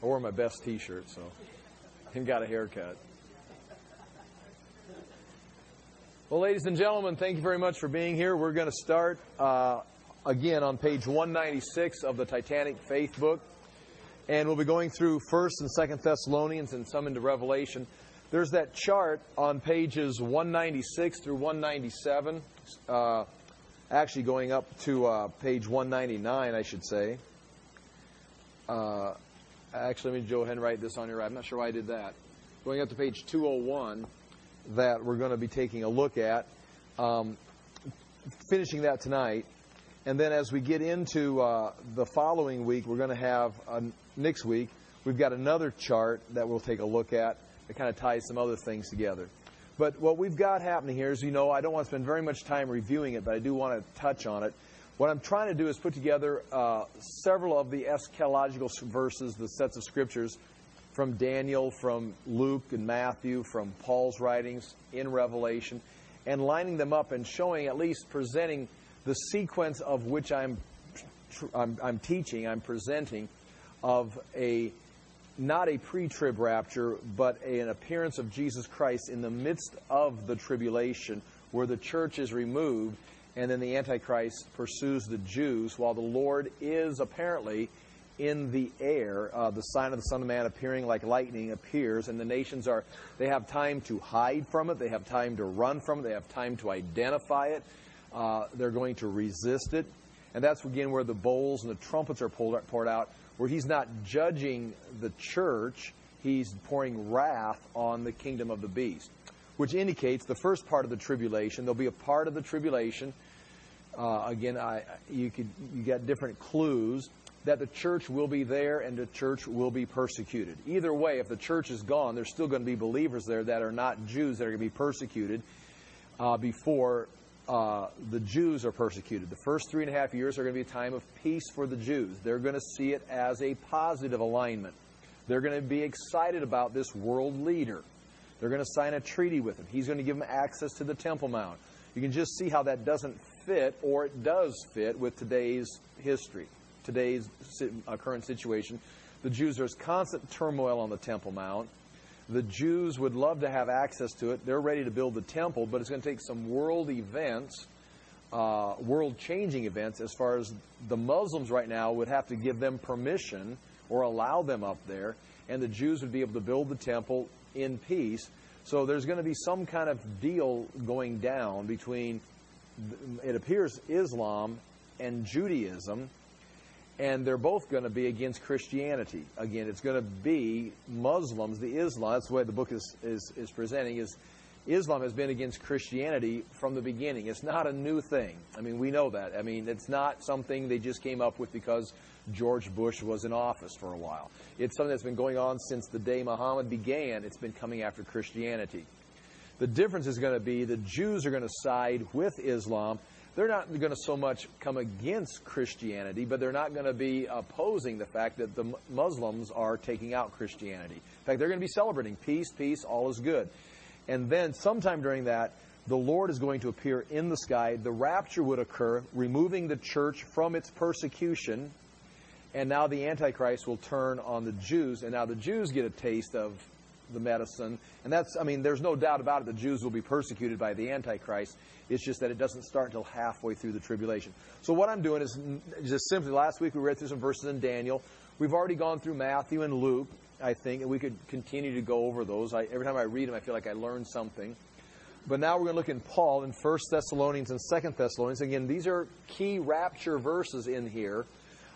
I wore my best T-shirt, so and got a haircut. Well, ladies and gentlemen, thank you very much for being here. We're going to start again on page 196 of the Titanic Faith book. And we'll be going through 1st and 2nd Thessalonians and some into Revelation. There's that chart on pages 196 through 197, actually going up to page 199, I should say. Actually, let me go ahead and write this on your right. I'm not sure why I did that. Going up to page 201 that we're going to be taking a look at, finishing that tonight. And then as we get into the following week, we're going to have, next week, we've got another chart that we'll take a look at that kind of ties some other things together. But what we've got happening here is, you know, I don't want to spend very much time reviewing it, but I do want to touch on it. What I'm trying to do is put together several of the eschatological verses, the sets of scriptures from Daniel, from Luke and Matthew, from Paul's writings in Revelation, and lining them up and showing, at least presenting the sequence of which I'm teaching, I'm presenting, of not a pre-trib rapture, but an appearance of Jesus Christ in the midst of the tribulation, where the church is removed, and then the Antichrist pursues the Jews, while the Lord is apparently in the air. The sign of the Son of Man appearing like lightning appears, and the nations they have time to hide from it, they have time to run from it, they have time to identify it. They're going to resist it. And that's, again, where the bowls and the trumpets are poured out, where he's not judging the church, he's pouring wrath on the kingdom of the beast, which indicates the first part of the tribulation. There'll be a part of the tribulation. Again, you get different clues that the church will be there and the church will be persecuted. Either way, if the church is gone, there's still going to be believers there that are not Jews that are going to be persecuted before the Jews are persecuted. The first 3.5 years are going to be a time of peace for the Jews. They're going to see it as a positive alignment. They're going to be excited about this world leader. They're going to sign a treaty with him. He's going to give them access to the Temple Mount. You can just see how that doesn't fit, or it does fit, with today's history, today's current situation. The Jews, there's constant turmoil on the Temple Mount. The Jews would love to have access to it. They're ready to build the temple, but it's going to take some world events, world-changing events, as far as the Muslims right now would have to give them permission or allow them up there, and the Jews would be able to build the temple in peace. So there's going to be some kind of deal going down between, it appears, Islam and Judaism, and they're both going to be against Christianity. Again, it's going to be Muslims, the Islam, that's the way the book is presenting, is Islam has been against Christianity from the beginning. It's not a new thing. I mean, we know that. I mean, it's not something they just came up with because George Bush was in office for a while. It's something that's been going on since the day Muhammad began. It's been coming after Christianity. The difference is going to be the Jews are going to side with Islam. They're not going to so much come against Christianity, but they're not going to be opposing the fact that the Muslims are taking out Christianity. In fact, they're going to be celebrating peace, peace, all is good. And then sometime during that, the Lord is going to appear in the sky. The rapture would occur, removing the church from its persecution. And now the Antichrist will turn on the Jews. And now the Jews get a taste of the medicine. And that's, I mean, there's no doubt about it. The Jews will be persecuted by the Antichrist. It's just that it doesn't start until halfway through the tribulation. So what I'm doing is just simply, last week we read through some verses in Daniel. We've already gone through Matthew and Luke, I think, and we could continue to go over those. Every time I read them, I feel like I learn something. But now we're going to look in Paul in 1 Thessalonians and 2 Thessalonians. Again, these are key rapture verses in here.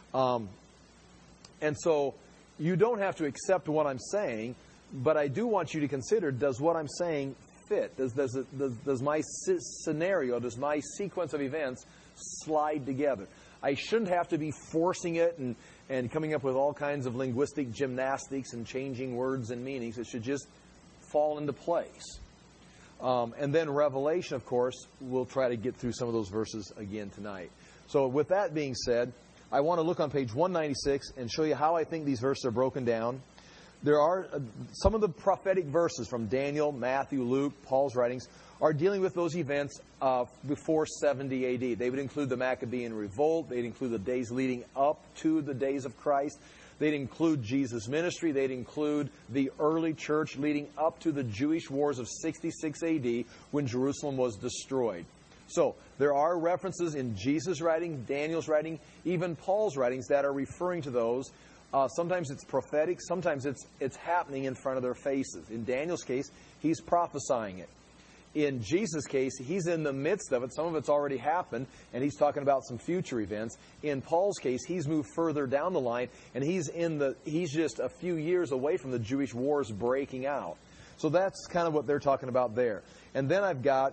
And so you don't have to accept what I'm saying, but I do want you to consider, does what I'm saying fit? Does my scenario, does my sequence of events slide together? I shouldn't have to be forcing it and coming up with all kinds of linguistic gymnastics and changing words and meanings. It should just fall into place. And then Revelation, of course, we'll try to get through some of those verses again tonight. So with that being said, I want to look on page 196 and show you how I think these verses are broken down. There are some of the prophetic verses from Daniel, Matthew, Luke, Paul's writings are dealing with those events before 70 A.D. They would include the Maccabean revolt. They'd include the days leading up to the days of Christ. They'd include Jesus' ministry. They'd include the early church leading up to the Jewish wars of 66 AD when Jerusalem was destroyed. So there are references in Jesus' writing, Daniel's writing, even Paul's writings that are referring to those. Sometimes it's prophetic. Sometimes it's happening in front of their faces. In Daniel's case, he's prophesying it. In Jesus' case, he's in the midst of it. Some of it's already happened, and he's talking about some future events. In Paul's case, he's moved further down the line, and he's just a few years away from the Jewish wars breaking out. So that's kind of what they're talking about there. And then I've got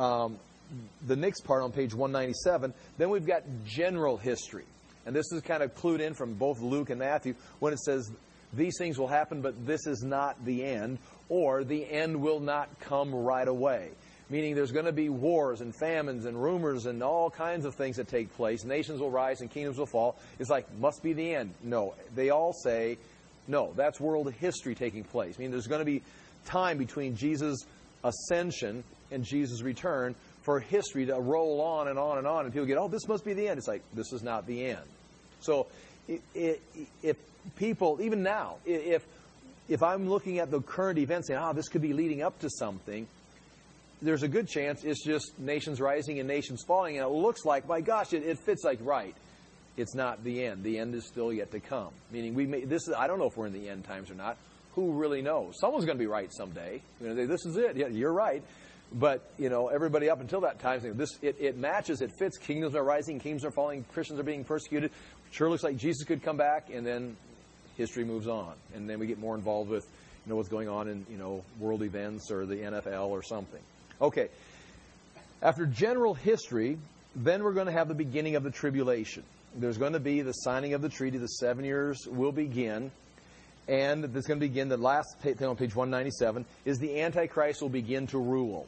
the next part on page 197. Then we've got general history. And this is kind of clued in from both Luke and Matthew when it says, these things will happen, but this is not the end, or the end will not come right away. Meaning there's going to be wars and famines and rumors and all kinds of things that take place. Nations will rise and kingdoms will fall. It's like, must be the end. No, they all say, no, that's world history taking place. I mean, there's going to be time between Jesus' ascension and Jesus' return for history to roll on and on and on. And people get, oh, this must be the end. It's like, this is not the end. So if people, even now, if I'm looking at the current events saying, this could be leading up to something, there's a good chance it's just nations rising and nations falling. And it looks like, my gosh, it fits like right. It's not the end. The end is still yet to come. Meaning, I don't know if we're in the end times or not. Who really knows? Someone's going to be right someday. This is it. Yeah, you're right. But, everybody up until that time, it matches, it fits. Kingdoms are rising, kingdoms are falling, Christians are being persecuted. Sure looks like Jesus could come back, and then history moves on. And then we get more involved with, what's going on in, world events or the NFL or something. Okay. After general history, then we're going to have the beginning of the tribulation. There's going to be the signing of the treaty. The 7 years will begin. And it's going to begin, the last thing on page 197, is the Antichrist will begin to rule.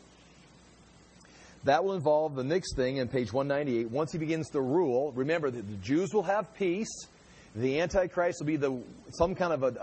That will involve the next thing in page 198. Once he begins to rule, remember that the Jews will have peace. The Antichrist will be some kind of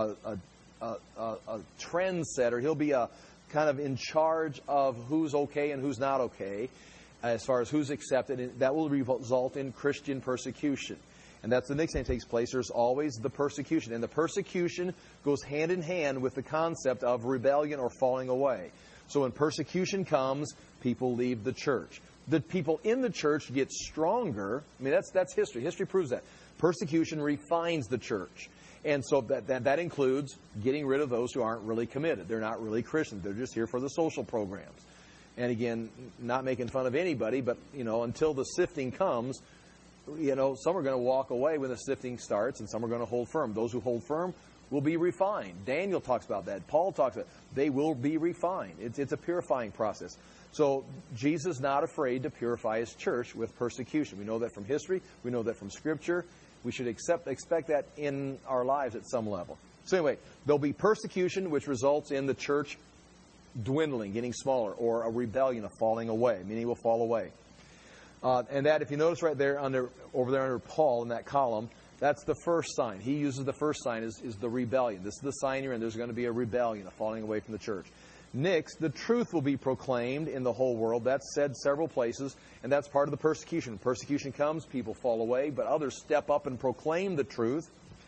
a trendsetter. He'll be a kind of in charge of who's okay and who's not okay, as far as who's accepted. And that will result in Christian persecution. And that's the next thing that takes place. There's always the persecution. And the persecution goes hand in hand with the concept of rebellion or falling away. So when persecution comes, people leave the church. The people in the church get stronger. That's history. History proves that. Persecution refines the church. And so that includes getting rid of those who aren't really committed. They're not really Christians. They're just here for the social programs. And again, not making fun of anybody, but, until the sifting comes, some are going to walk away when the sifting starts, and some are going to hold firm. Those who hold firm will be refined. Daniel talks about that. Paul talks about it. They will be refined. It's a purifying process. So Jesus is not afraid to purify his church with persecution. We know that from history. We know that from Scripture. We should expect that in our lives at some level. So anyway, there'll be persecution, which results in the church dwindling, getting smaller, or a rebellion, a falling away, meaning it will fall away. And that, if you notice right there over there under Paul in that column, that's the first sign. He uses the first sign is the rebellion. This is the sign you're in. There's going to be a rebellion, a falling away from the church. Next, the truth will be proclaimed in the whole world. That's said several places, and that's part of the persecution. Persecution comes, people fall away, but others step up and proclaim the truth.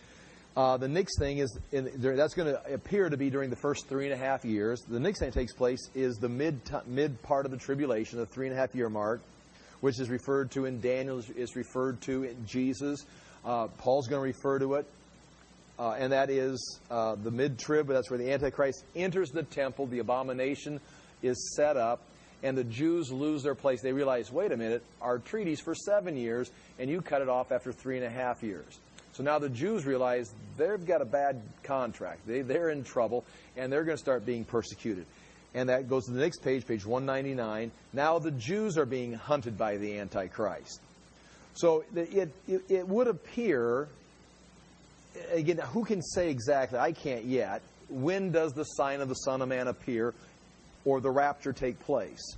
The next thing is, that's going to appear to be during the first 3.5 years. The next thing that takes place is the mid part of the tribulation, the 3.5 year mark, which is referred to in Daniel, is referred to in Jesus. Paul's going to refer to it. And that is the mid-trib. That's where the Antichrist enters the temple. The abomination is set up. And the Jews lose their place. They realize, wait a minute, our treaty's for 7 years, and you cut it off after 3.5 years. So now the Jews realize they've got a bad contract. They're in trouble, and they're going to start being persecuted. And that goes to the next page, page 199. Now the Jews are being hunted by the Antichrist. So it would appear, again, who can say exactly? I can't yet. When does the sign of the Son of Man appear or the rapture take place?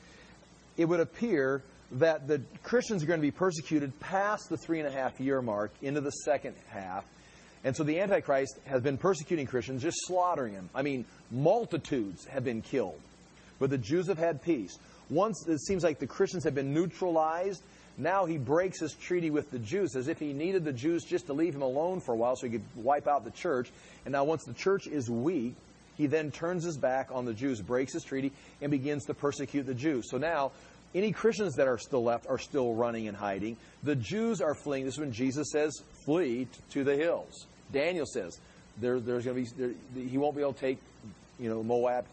It would appear that the Christians are going to be persecuted past the 3.5 year mark into the second half. And so the Antichrist has been persecuting Christians, just slaughtering them. Multitudes have been killed. But the Jews have had peace. Once it seems like the Christians have been neutralized, Now he breaks his treaty with the Jews as if he needed the Jews just to leave him alone for a while so he could wipe out the church. And now once the church is weak, he then turns his back on the Jews, breaks his treaty, and begins to persecute the Jews. So now, any Christians that are still left are still running and hiding. The Jews are fleeing. This is when Jesus says, flee to the hills. Daniel says, there's going to be, he won't be able to take, Moab,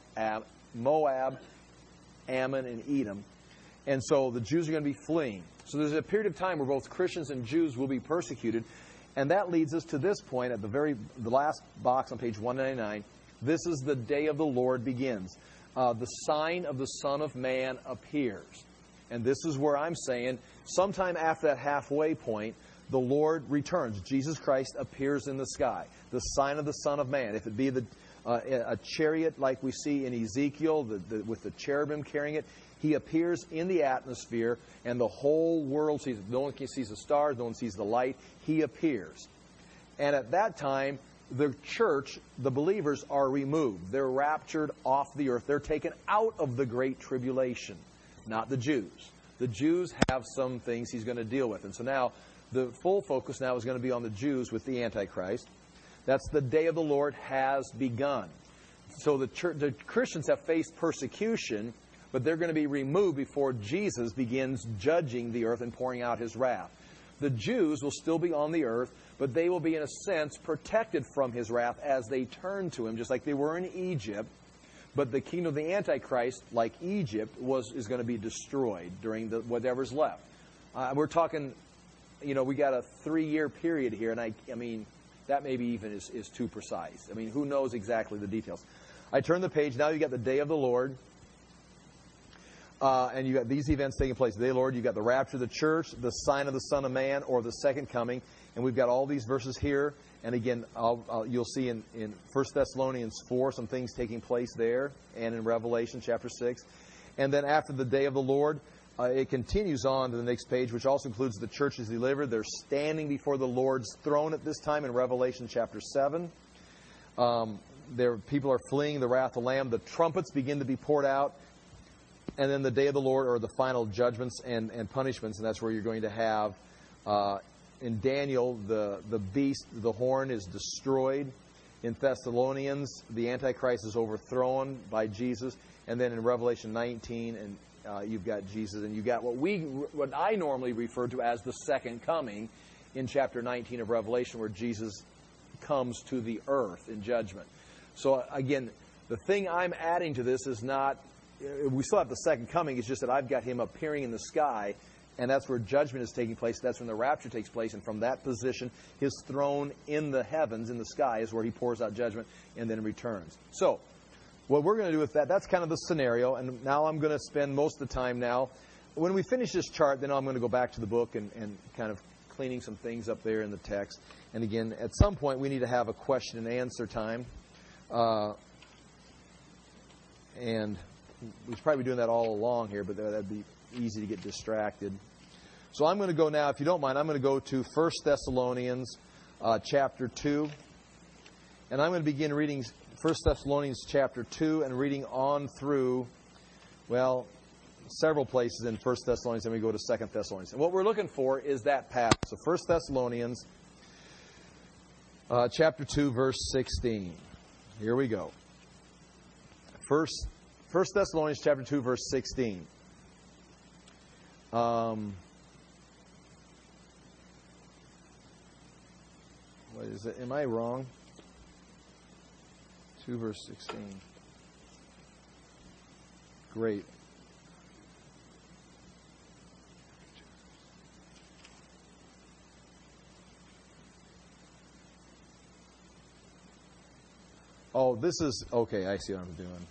Ammon, and Edom. And so the Jews are going to be fleeing. So there's a period of time where both Christians and Jews will be persecuted. And that leads us to this point at the last box on page 199. This is the day of the Lord begins. The sign of the Son of Man appears. And this is where I'm saying, sometime after that halfway point, the Lord returns. Jesus Christ appears in the sky. The sign of the Son of Man. If it be a chariot like we see in Ezekiel, with the cherubim carrying it, he appears in the atmosphere, and the whole world sees it. No one sees the stars, no one sees the light. He appears. And at that time, the church, the believers, are removed. They're raptured off the earth. They're taken out of the great tribulation, not the Jews. The Jews have some things he's going to deal with. And so now, the full focus now is going to be on the Jews with the Antichrist. That's the day of the Lord has begun. So the Christians have faced persecution, but they're going to be removed before Jesus begins judging the earth and pouring out his wrath. The Jews will still be on the earth, but they will be, in a sense, protected from his wrath as they turn to him, just like they were in Egypt. But the kingdom of the Antichrist, like Egypt, is going to be destroyed during whatever's left. We're talking, we got a 3-year period here, and I mean, that maybe even is too precise. I mean, who knows exactly the details? I turn the page. Now you got the day of the Lord. And you got these events taking place. The day of the Lord, you've got the rapture of the church, the sign of the Son of Man, or the second coming. And we've got all these verses here. And again, you'll see in 1 Thessalonians 4 some things taking place there, and in Revelation chapter 6. And then after the day of the Lord, it continues on to the next page, which also includes the church is delivered. They're standing before the Lord's throne at this time in Revelation chapter 7. People are fleeing the wrath of the Lamb. The trumpets begin to be poured out. And then the day of the Lord, or the final judgments and punishments, and that's where you're going to have, in Daniel, the beast, the horn is destroyed. In Thessalonians, the Antichrist is overthrown by Jesus. And then in Revelation 19, and you've got Jesus, and you've got what I normally refer to as the second coming in chapter 19 of Revelation, where Jesus comes to the earth in judgment. So again, the thing I'm adding to this is not, we still have the second coming. It's just that I've got him appearing in the sky, and that's where judgment is taking place. That's when the rapture takes place. And from that position, his throne in the heavens, in the sky, is where he pours out judgment and then returns. So what we're going to do with that's kind of the scenario. And now I'm going to spend most of the time now. When we finish this chart, then I'm going to go back to the book and kind of cleaning some things up there in the text. And again, at some point, we need to have a question and answer time. And we should probably be doing that all along here, but that'd be easy to get distracted. So I'm going to go now, if you don't mind, I'm going to go to 1 Thessalonians chapter 2. And I'm going to begin reading 1 Thessalonians chapter 2 and reading on through, several places in 1 Thessalonians, and we go to 2 Thessalonians. And what we're looking for is that passage. So 1 Thessalonians chapter 2, verse 16. Here we go. 1 Thessalonians chapter 2, verse 16. What is it? Am I wrong? 2, verse 16. Great. Oh, this is, okay, I see what I'm doing.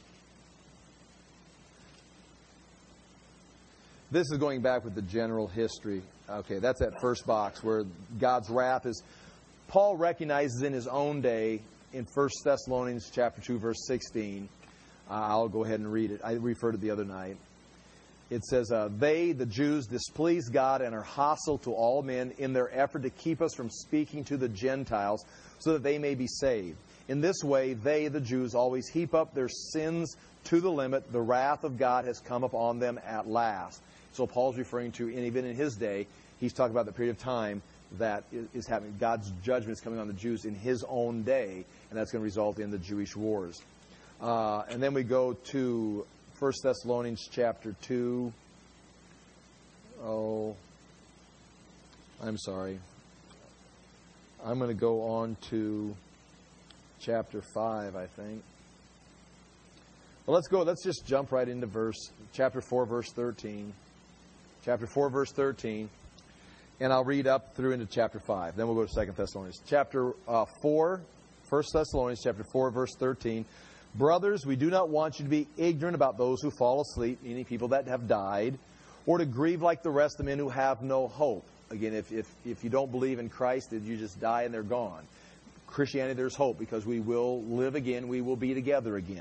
This is going back with the general history. Okay, that's that first box where God's wrath is. Paul recognizes in his own day in 1 Thessalonians chapter 2, verse 16. I'll go ahead and read it. I referred to it the other night. It says, they, the Jews, displease God and are hostile to all men in their effort to keep us from speaking to the Gentiles so that they may be saved. In this way, they, the Jews, always heap up their sins to the limit. The wrath of God has come upon them at last. So Paul's referring to, and even in his day, he's talking about the period of time that is happening. God's judgment is coming on the Jews in his own day, and that's going to result in the Jewish wars. And then we go to 1 Thessalonians chapter 2. Oh, I'm sorry. I'm going to go on to chapter 5, I think. Well, let's just jump right into chapter 4, verse 13. Chapter 4, verse 13. And I'll read up through into chapter 5. Then we'll go to 2 Thessalonians. Chapter 4, 1 Thessalonians, chapter 4, verse 13. Brothers, we do not want you to be ignorant about those who fall asleep, meaning people that have died, or to grieve like the rest of men who have no hope. Again, if you don't believe in Christ, then you just die and they're gone. Christianity, there's hope, because we will live again. We will be together again.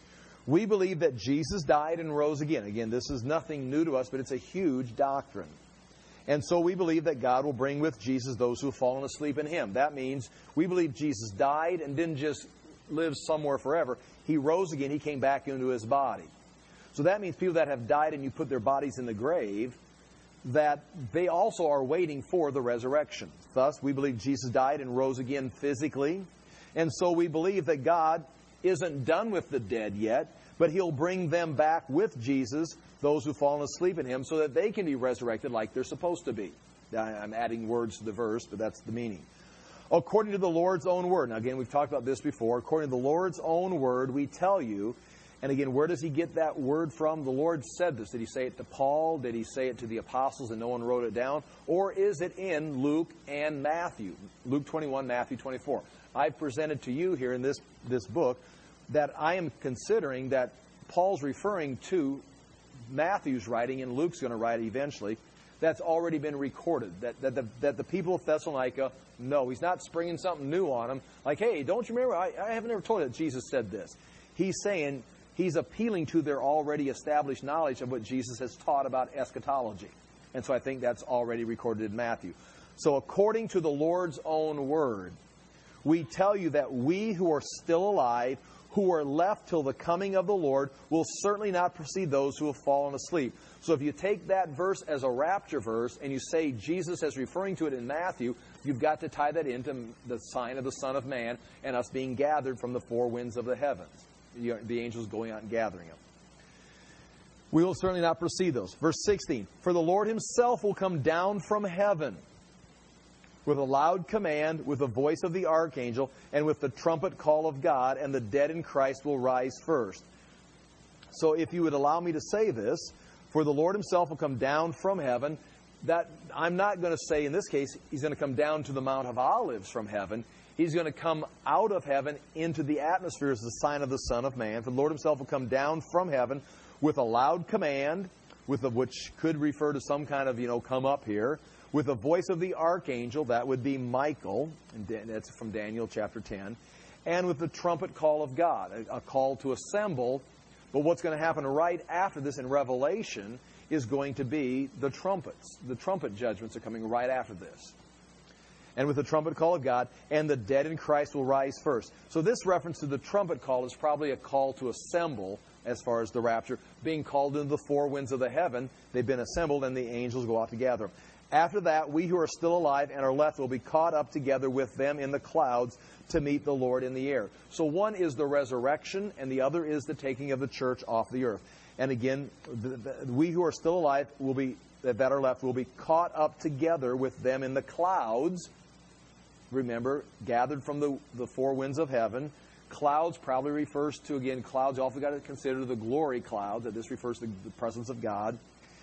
We believe that Jesus died and rose again. Again, this is nothing new to us, but it's a huge doctrine. And so we believe that God will bring with Jesus those who have fallen asleep in Him. That means we believe Jesus died and didn't just live somewhere forever. He rose again. He came back into His body. So that means people that have died and you put their bodies in the grave, that they also are waiting for the resurrection. Thus, we believe Jesus died and rose again physically. And so we believe that God isn't done with the dead yet, but He'll bring them back with Jesus, those who've fallen asleep in Him, so that they can be resurrected like they're supposed to be. I'm adding words to the verse, but that's the meaning. According to the Lord's own word. Now again, we've talked about this before. According to the Lord's own word, we tell you. And again, where does He get that word from? The Lord said this. Did He say it to Paul? Did He say it to the apostles and no one wrote it down? Or is it in Luke and Matthew? Luke 21, Matthew 24. I've presented to you here in this book that I am considering that Paul's referring to Matthew's writing, and Luke's going to write eventually, that's already been recorded. That the people of Thessalonica know. He's not springing something new on them. Like, hey, don't you remember? I haven't ever told you that Jesus said this. He's saying, he's appealing to their already established knowledge of what Jesus has taught about eschatology. And so I think that's already recorded in Matthew. So according to the Lord's own word, we tell you that we who are still alive, who are left till the coming of the Lord, will certainly not precede those who have fallen asleep. So if you take that verse as a rapture verse and you say Jesus is referring to it in Matthew, you've got to tie that into the sign of the Son of Man and us being gathered from the four winds of the heavens. The angels going out and gathering them. We will certainly not precede those. Verse 16, for the Lord Himself will come down from heaven with a loud command, with the voice of the archangel, and with the trumpet call of God, and the dead in Christ will rise first. So if you would allow me to say this, for the Lord Himself will come down from heaven, that I'm not going to say in this case He's going to come down to the Mount of Olives from heaven. He's going to come out of heaven into the atmosphere as the sign of the Son of Man. For the Lord Himself will come down from heaven with a loud command, which could refer to some kind of, come up here, with the voice of the archangel, that would be Michael, and that's from Daniel chapter 10, and with the trumpet call of God, a call to assemble. But what's going to happen right after this in Revelation is going to be the trumpets. The trumpet judgments are coming right after this. And with the trumpet call of God, and the dead in Christ will rise first. So this reference to the trumpet call is probably a call to assemble as far as the rapture, being called into the four winds of the heaven. They've been assembled, and the angels go out to gather them. After that, we who are still alive and are left will be caught up together with them in the clouds to meet the Lord in the air. So one is the resurrection, and the other is the taking of the church off the earth. And again, we who are still alive that are left will be caught up together with them in the clouds. Remember, gathered from the four winds of heaven. Clouds probably refers to, again, clouds. You also got to consider the glory cloud, that this refers to the presence of God.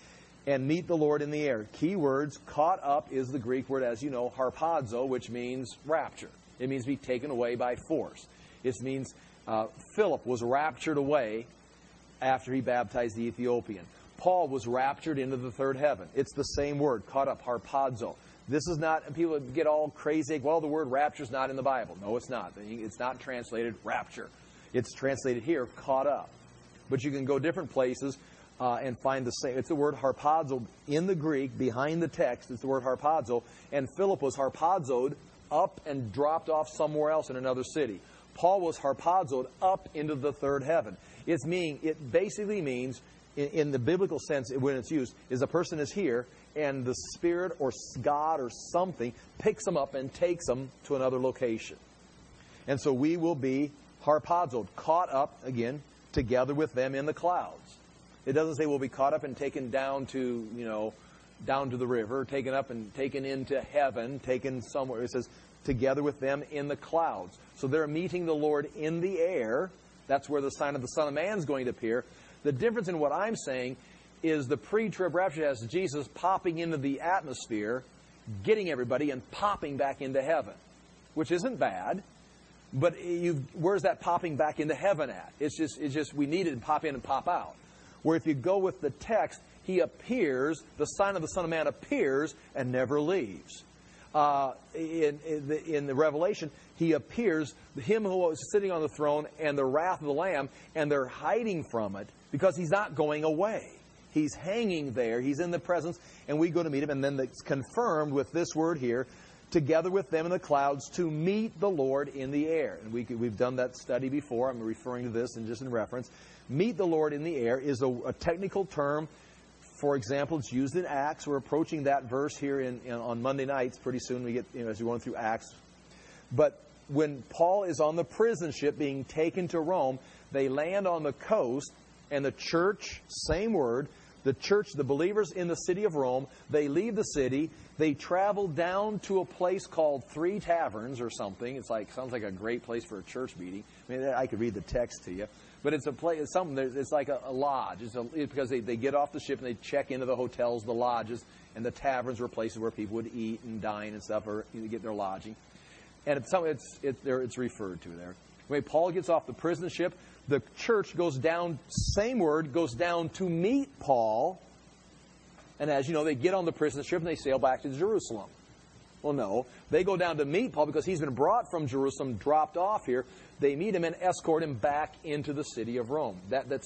And meet the Lord in the air. Key words, caught up is the Greek word, as you know, harpazo, which means rapture. It means be taken away by force. It means Philip was raptured away after he baptized the Ethiopian. Paul was raptured into the third heaven. It's the same word, caught up, harpazo. This is not, and people get all crazy, well, the word rapture is not in the Bible. No, it's not. It's not translated rapture. It's translated here, caught up. But you can go different places and find the same. It's the word harpazo in the Greek, behind the text. It's the word harpazo. And Philip was harpazoed up and dropped off somewhere else in another city. Paul was harpazoed up into the third heaven. It basically means in the biblical sense, when it's used, is a person is here, and the Spirit or God or something picks them up and takes them to another location. And so we will be harpazoed, caught up, again, together with them in the clouds. It doesn't say we'll be caught up and taken down to, down to the river, taken up and taken into heaven, taken somewhere. It says together with them in the clouds. So they're meeting the Lord in the air. That's where the sign of the Son of Man is going to appear. The difference in what I'm saying is the pre-trib rapture has Jesus popping into the atmosphere, getting everybody, and popping back into heaven, which isn't bad. But where's that popping back into heaven at? It's just we need it to pop in and pop out. Where if you go with the text, He appears, the sign of the Son of Man appears and never leaves. In the Revelation, He appears, Him who is sitting on the throne and the wrath of the Lamb, and they're hiding from it because He's not going away. He's hanging there. He's in the presence, and we go to meet Him. And then it's confirmed with this word here, together with them in the clouds to meet the Lord in the air. And we've done that study before. I'm referring to this and just in reference. Meet the Lord in the air is a technical term. For example, it's used in Acts. We're approaching that verse here on Monday nights. Pretty soon we get, as we're going through Acts. But when Paul is on the prison ship being taken to Rome, they land on the coast, and the church, same word, the church, the believers in the city of Rome, they leave the city, they travel down to a place called Three Taverns or something. Sounds like a great place for a church meeting. I mean, I could read the text to you. But it's a place, it's like a lodge. It's because they get off the ship and they check into the hotels, the lodges, and the taverns were places where people would eat and dine and stuff, or get their lodging. And it's referred to there. When Paul gets off the prison ship, the church goes down, same word, goes down to meet Paul. And as you know, they get on the prison ship and they sail back to Jerusalem. Well, no. They go down to meet Paul because he's been brought from Jerusalem, dropped off here. They meet him and escort him back into the city of Rome.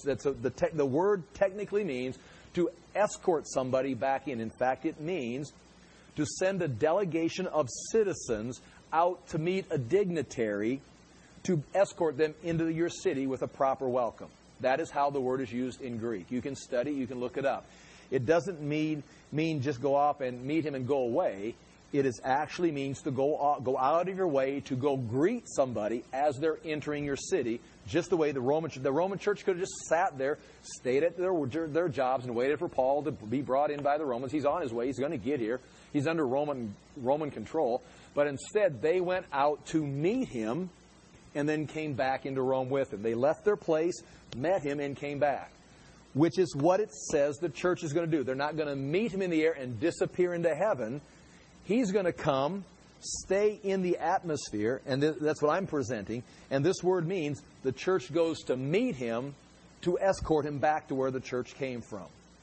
The word technically means to escort somebody back in. In fact, it means to send a delegation of citizens out to meet a dignitary to escort them into your city with a proper welcome. That is how the word is used in Greek. You can study, you can look it up. It doesn't mean just go off and meet him and go away. It actually means to go out of your way to go greet somebody as they're entering your city, just the way the Roman church could have just sat there, stayed at their jobs, and waited for Paul to be brought in by the Romans. He's on his way. He's going to get here. He's under Roman control. But instead, they went out to meet him and then came back into Rome with him. They left their place, met him, and came back, which is what it says the church is going to do. They're not going to meet him in the air and disappear into heaven. He's going to come, stay in the atmosphere, and that's what I'm presenting. And this word means the church goes to meet him to escort him back to where the church came from.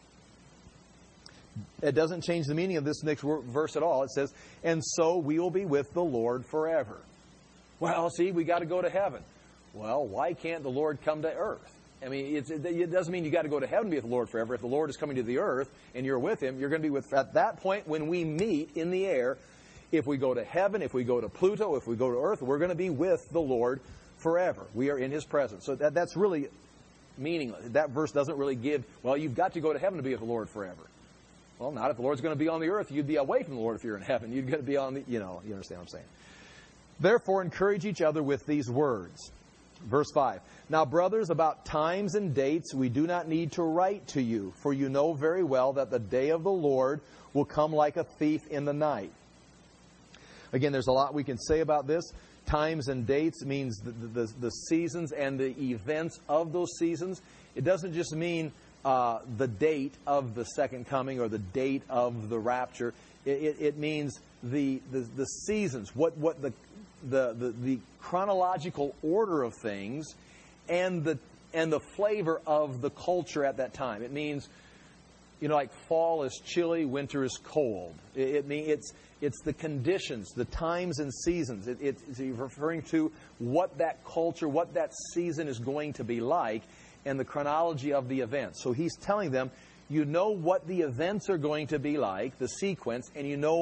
It doesn't change the meaning of this next verse at all. It says, and so we will be with the Lord forever. Well, see, we got to go to heaven. Well, why can't the Lord come to earth? I mean, it doesn't mean you got to go to heaven to be with the Lord forever. If the Lord is coming to the earth and you're with Him, you're going to be with. At that point, when we meet in the air, if we go to heaven, if we go to Pluto, if we go to earth, we're going to be with the Lord forever. We are in His presence. So that's really meaningless. That verse doesn't really give. Well, you've got to go to heaven to be with the Lord forever. Well, not if the Lord's going to be on the earth. You'd be away from the Lord if you're in heaven. You'd going to be on the. You understand what I'm saying. Therefore, encourage each other with these words. Verse 5. Now, brothers, about times and dates we do not need to write to you, for you know very well that the day of the Lord will come like a thief in the night. Again, there's a lot we can say about this. Times and dates means the seasons and the events of those seasons. It doesn't just mean the date of the second coming or the date of the rapture. It means the seasons, what the chronological order of things, and the flavor of the culture at that time. It means, like fall is chilly, winter is cold. It's the conditions, the times and seasons. It's referring to what that culture, what that season is going to be like, and the chronology of the events. So he's telling them, you know what the events are going to be like, the sequence, and you know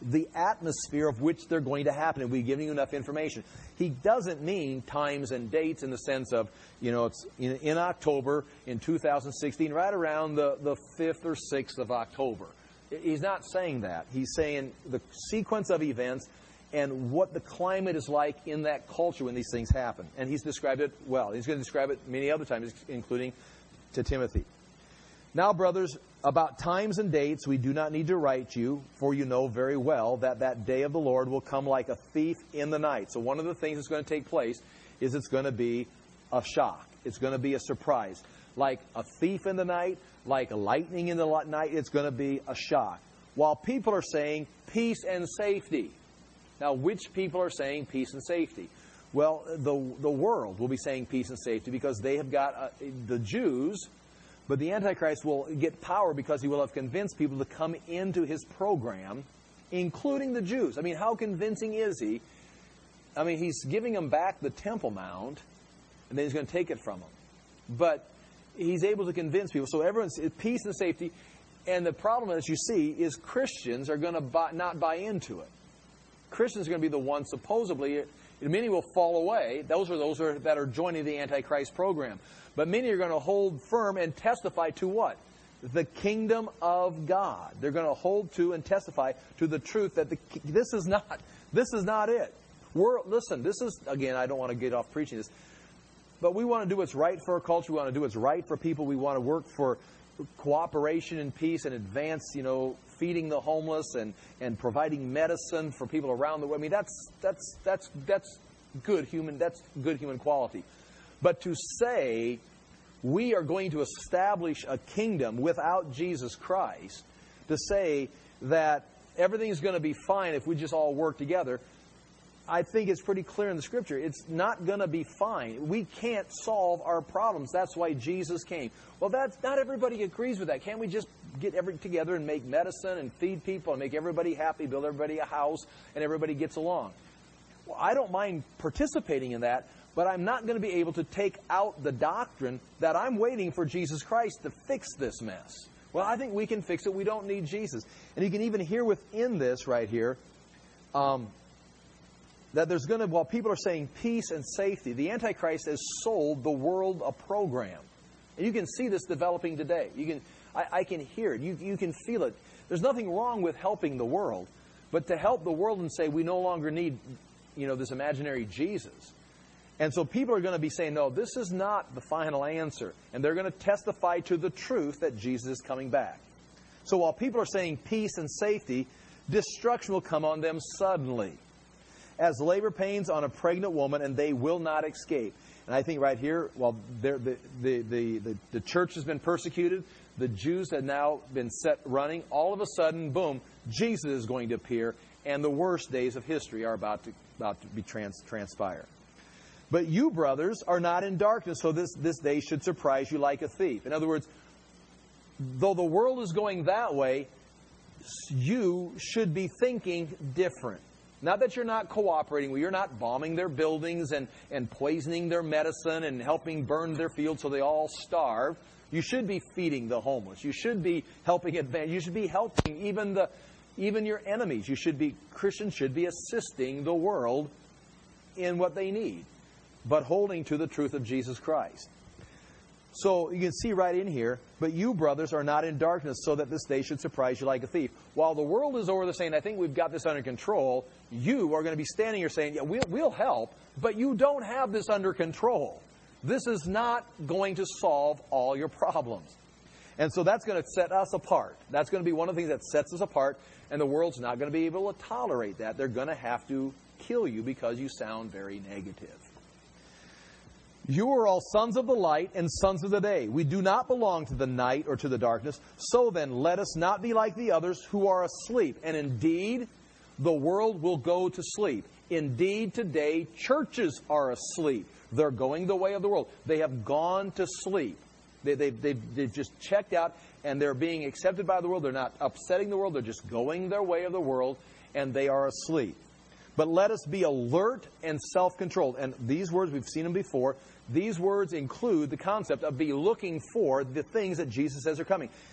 the atmosphere of which they're going to happen, and we've given you enough information. He doesn't mean times and dates in the sense of, it's in October in 2016, right around the 5th or 6th of October. He's not saying that. He's saying the sequence of events and what the climate is like in that culture when these things happen. And he's described it well. He's going to describe it many other times, including to Timothy. Now, brothers, about times and dates we do not need to write you, for you know very well that that day of the Lord will come like a thief in the night. So one of the things that's going to take place is it's going to be a shock. It's going to be a surprise. Like a thief in the night, like lightning in the night, it's going to be a shock. While people are saying peace and safety. Now, which people are saying peace and safety? Well, the world will be saying peace and safety because they have got the Jews, but the Antichrist will get power because he will have convinced people to come into his program, including the Jews. I mean, how convincing is he? I mean, he's giving them back the Temple Mount, and then he's going to take it from them. But he's able to convince people. So everyone's peace and safety. And the problem, as you see, is Christians are going to not buy into it. Christians are going to be the ones, supposedly, many will fall away. Those that are joining the Antichrist program. But many are going to hold firm and testify to what? The kingdom of God. They're going to hold to and testify to the truth that this is not it. Listen, this is, again, I don't want to get off preaching this, but we want to do what's right for our culture. We want to do what's right for people. We want to work for cooperation and peace and advance, feeding the homeless and providing medicine for people around the world. I mean, that's good human quality. But to say we are going to establish a kingdom without Jesus Christ, to say that everything is going to be fine if we just all work together, I think it's pretty clear in the Scripture. It's not going to be fine. We can't solve our problems. That's why Jesus came. Well, not everybody agrees with that. Can't we just get together and make medicine and feed people and make everybody happy, build everybody a house, and everybody gets along? Well, I don't mind participating in that, but I'm not going to be able to take out the doctrine that I'm waiting for Jesus Christ to fix this mess. Well, I think we can fix it. We don't need Jesus. And you can even hear within this right here, that there's going to, while people are saying peace and safety, the Antichrist has sold the world a program. And you can see this developing today. I can hear it. You can feel it. There's nothing wrong with helping the world, but to help the world and say we no longer need, this imaginary Jesus. And so people are going to be saying, no, this is not the final answer. And they're going to testify to the truth that Jesus is coming back. So while people are saying peace and safety, destruction will come on them suddenly, as labor pains on a pregnant woman, and they will not escape. And I think right here, while the church has been persecuted, the Jews have now been set running. All of a sudden, boom, Jesus is going to appear, and the worst days of history are about to be transpire. But you, brothers, are not in darkness, so this day should surprise you like a thief. In other words, though the world is going that way, you should be thinking different. Not that you're not cooperating, you're not bombing their buildings and poisoning their medicine and helping burn their fields so they all starve. You should be feeding the homeless. You should be helping advance. You should be helping even your enemies. Christians should be assisting the world in what they need, but holding to the truth of Jesus Christ. So you can see right in here, but you, brothers, are not in darkness, so that this day should surprise you like a thief. While the world is over there saying, I think we've got this under control, you are going to be standing here saying, yeah, we'll help, but you don't have this under control. This is not going to solve all your problems. And so that's going to set us apart. That's going to be one of the things that sets us apart, and the world's not going to be able to tolerate that. They're going to have to kill you because you sound very negative. You are all sons of the light and sons of the day. We do not belong to the night or to the darkness. So then, let us not be like the others who are asleep. And indeed, the world will go to sleep. Indeed, today, churches are asleep. They're going the way of the world. They have gone to sleep. They've just checked out, and they're being accepted by the world. They're not upsetting the world. They're just going their way of the world, and they are asleep. But let us be alert and self-controlled. And these words, we've seen them before. These words include the concept of be looking for the things that Jesus says are coming.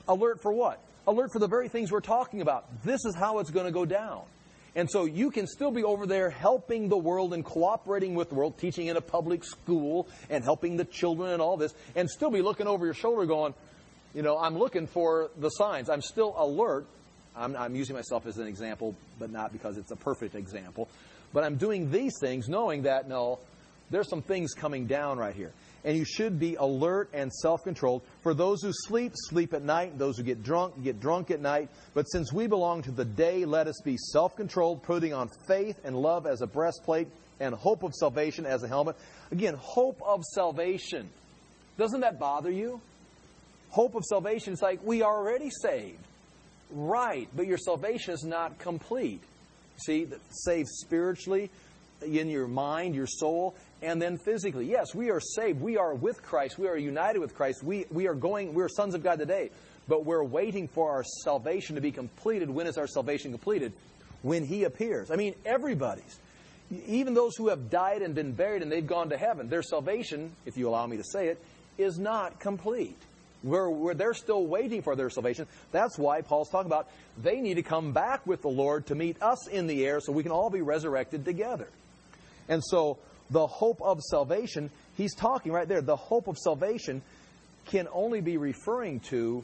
Alert for what? Alert for the very things we're talking about. This is how it's going to go down. And so you can still be over there helping the world and cooperating with the world, teaching in a public school and helping the children and all this, and still be looking over your shoulder going, I'm looking for the signs. I'm still alert. I'm using myself as an example, but not because it's a perfect example. But I'm doing these things knowing that, no, there's some things coming down right here. And you should be alert and self-controlled. For those who sleep, sleep at night. Those who get drunk at night. But since we belong to the day, let us be self-controlled, putting on faith and love as a breastplate and hope of salvation as a helmet. Again, hope of salvation. Doesn't that bother you? Hope of salvation, it's like we are already saved. Right, but your salvation is not complete. See, saved spiritually, in your mind, your soul, and then physically. Yes, we are saved. We are with Christ. We are united with Christ. We're sons of God today. But we're waiting for our salvation to be completed. When is our salvation completed? When He appears. I mean, everybody's. Even those who have died and been buried and they've gone to heaven, their salvation, if you allow me to say it, is not complete. They're still waiting for their salvation. That's why Paul's talking about they need to come back with the Lord to meet us in the air so we can all be resurrected together. And so the hope of salvation, he's talking right there. The hope of salvation can only be referring to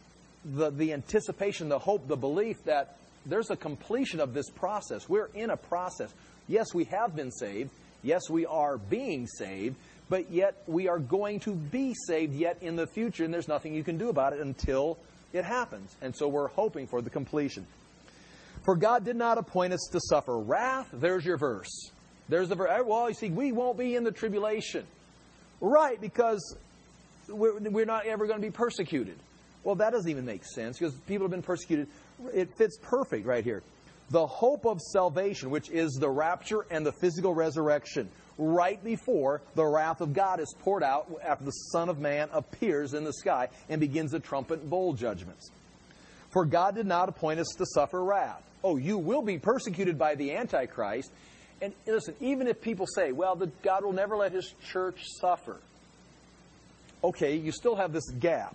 the anticipation, the hope, the belief that there's a completion of this process. We're in a process. Yes, we have been saved. Yes, we are being saved. But yet we are going to be saved yet in the future, and there's nothing you can do about it until it happens. And so we're hoping for the completion. For God did not appoint us to suffer wrath. There's your verse. There's the verse. Well, you see, we won't be in the tribulation. Right, because we're not ever going to be persecuted. Well, that doesn't even make sense, because people have been persecuted. It fits perfect right here. The hope of salvation, which is the rapture and the physical resurrection, right before the wrath of God is poured out after the Son of Man appears in the sky and begins the trumpet and bowl judgments. For God did not appoint us to suffer wrath. Oh, you will be persecuted by the Antichrist. And listen, even if people say, well, God will never let His church suffer. Okay, you still have this gap.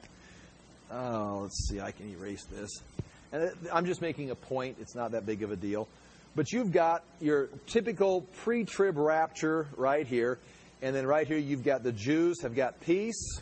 Let's see, I can erase this. And I'm just making a point. It's not that big of a deal. But you've got your typical pre-trib rapture right here. And then right here you've got the Jews have got peace.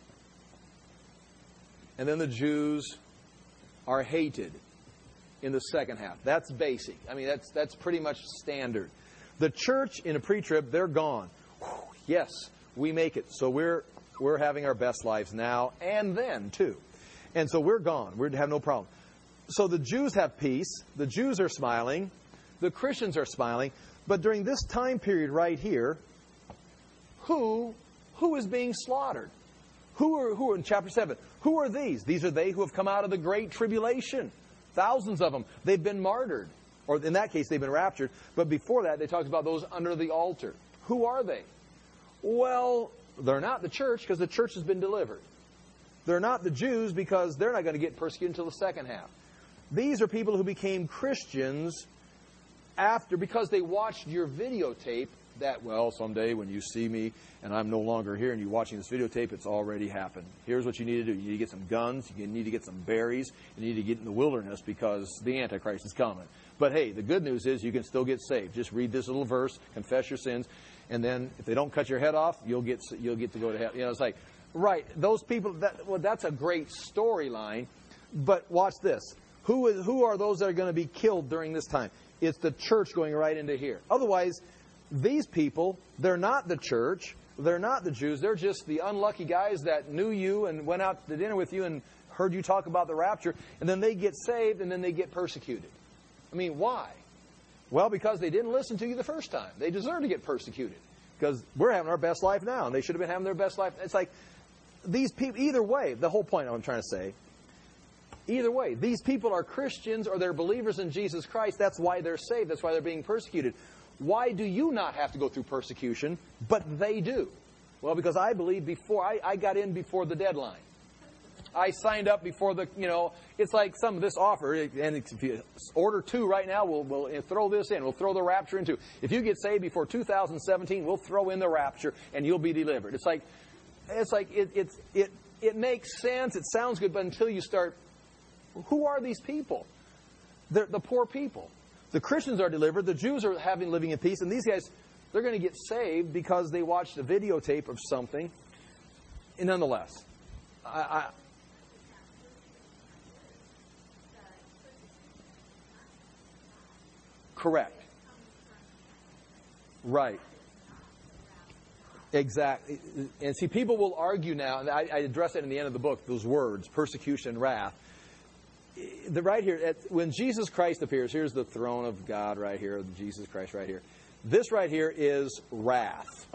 And then the Jews are hated in the second half. That's basic. I mean, that's pretty much standard. The church in a pre-trib, they're gone. Whew, yes, we make it. So we're having our best lives now and then too. And so we're gone. We have no problem. So the Jews have peace. The Jews are smiling. The Christians are smiling. But during this time period right here, who is being slaughtered? Who are in chapter 7? Who are these? These are they who have come out of the great tribulation. Thousands of them. They've been martyred. Or in that case, they've been raptured. But before that, they talked about those under the altar. Who are they? Well, they're not the church, because the church has been delivered. They're not the Jews, because they're not going to get persecuted until the second half. These are people who became Christians because they watched your videotape that, well, someday when you see me and I'm no longer here and you're watching this videotape, it's already happened. Here's what you need to do. You need to get some guns. You need to get some berries. You need to get in the wilderness because the Antichrist is coming. But hey, the good news is you can still get saved. Just read this little verse, confess your sins, and then if they don't cut your head off, you'll get to go to heaven. It's like, right, those people, that's a great storyline. But watch this. Who are those that are going to be killed during this time? It's the church going right into here. Otherwise, these people, they're not the church. They're not the Jews. They're just the unlucky guys that knew you and went out to dinner with you and heard you talk about the rapture. And then they get saved and then they get persecuted. I mean, why? Well, because they didn't listen to you the first time. They deserve to get persecuted. Because we're having our best life now. And they should have been having their best life. It's like, these people, either way, the whole point I'm trying to say, either way, these people are Christians or they're believers in Jesus Christ. That's why they're saved. That's why they're being persecuted. Why do you not have to go through persecution, but they do? Well, because I believe I got in before the deadline. I signed up before it's like some of this offer, and if you order 2 right now, we'll throw this in. We'll throw the rapture in too. If you get saved before 2017, we'll throw in the rapture and you'll be delivered. it makes sense, it sounds good, but until you start, who are these people? They're the poor people. The Christians are delivered, the Jews are living in peace, and these guys, they're going to get saved because they watched a videotape of something. And nonetheless, correct. Right. Exactly. And see, people will argue now, and I address it in the end of the book, those words, persecution and wrath. Right here, when Jesus Christ appears, here's the throne of God right here, Jesus Christ right here. This right here is wrath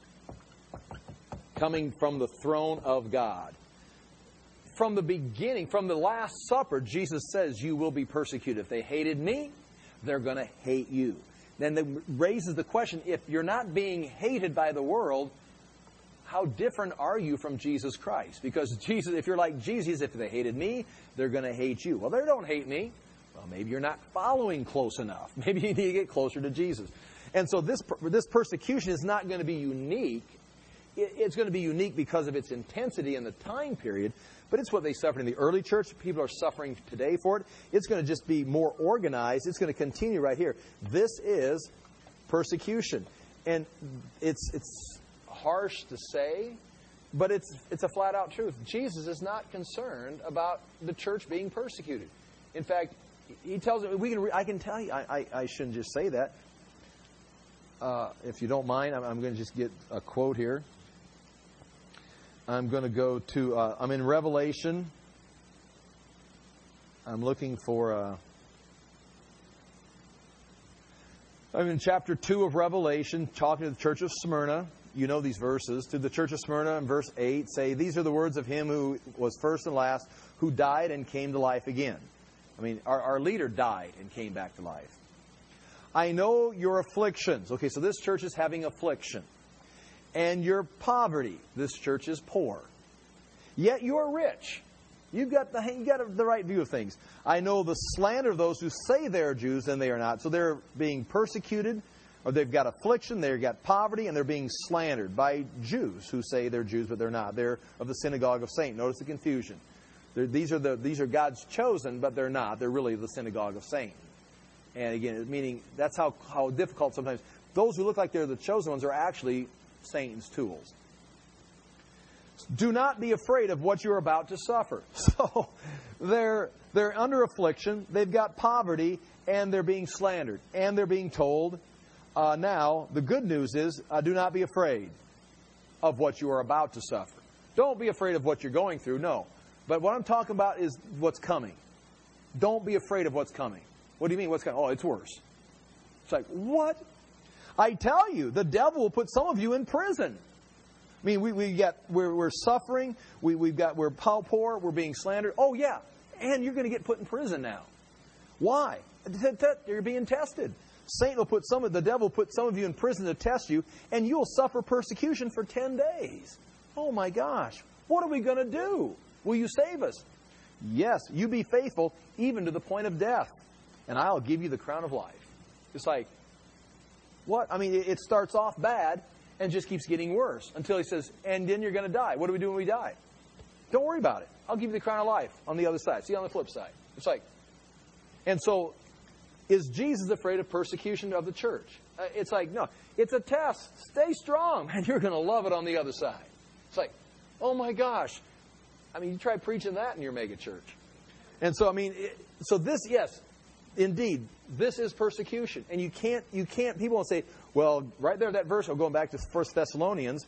coming from the throne of God. From the beginning, from the Last Supper, Jesus says, you will be persecuted. If they hated me, they're going to hate you. Then it raises the question, if you're not being hated by the world, how different are you from Jesus Christ? Because Jesus, if you're like Jesus, if they hated me, they're going to hate you. Well, they don't hate me. Well, maybe you're not following close enough. Maybe you need to get closer to Jesus. And so this persecution is not going to be unique. It's going to be unique because of its intensity in the time period, but it's what they suffered in the early church. People are suffering today for it. It's going to just be more organized. It's going to continue right here. This is persecution. And it's harsh to say, but it's a flat-out truth. Jesus is not concerned about the church being persecuted. In fact, he tells it. I can tell you. I shouldn't just say that. If you don't mind, I'm going to just get a quote here. I'm going to go to, I'm in Revelation. I'm looking for, I'm in chapter 2 of Revelation, talking to the church of Smyrna. You know these verses. To the church of Smyrna, in verse 8, say, these are the words of him who was first and last, who died and came to life again. I mean, our leader died and came back to life. I know your afflictions. Okay, so this church is having affliction. And your poverty. This church is poor. Yet you are rich. You've got the right view of things. I know the slander of those who say they are Jews and they are not. So they're being persecuted, or they've got affliction, they've got poverty, and they're being slandered by Jews who say they're Jews but they're not. They're of the synagogue of Satan. Notice the confusion. These are God's chosen, but they're not. They're really the synagogue of Satan. And again, meaning that's how difficult sometimes. Those who look like they're the chosen ones are actually Satan's tools. Do not be afraid of what you're about to suffer. So they're under affliction, they've got poverty, and they're being slandered. And they're being told, now, the good news is, do not be afraid of what you are about to suffer. Don't be afraid of what you're going through, no. But what I'm talking about is what's coming. Don't be afraid of what's coming. What do you mean, what's coming? Oh, it's worse. It's like, what? I tell you, the devil will put some of you in prison. I mean, we're suffering. We're poor. We're being slandered. Oh yeah, and you're going to get put in prison now. Why? You're being tested. The devil will put some of you in prison to test you, and you'll suffer persecution for 10 days. Oh my gosh, what are we going to do? Will you save us? Yes, you be faithful even to the point of death, and I'll give you the crown of life. It's like, what? I mean, it starts off bad and just keeps getting worse until he says, and then you're going to die. What do we do when we die? Don't worry about it. I'll give you the crown of life on the other side. See, on the flip side. It's like, and so, is Jesus afraid of persecution of the church? It's like, no. It's a test. Stay strong, and you're going to love it on the other side. It's like, oh my gosh. I mean, you try preaching that in your mega church. And so, I mean, yes, indeed, this is persecution. And you can't, people will say, well, right there, that verse, I'm going back to 1 Thessalonians.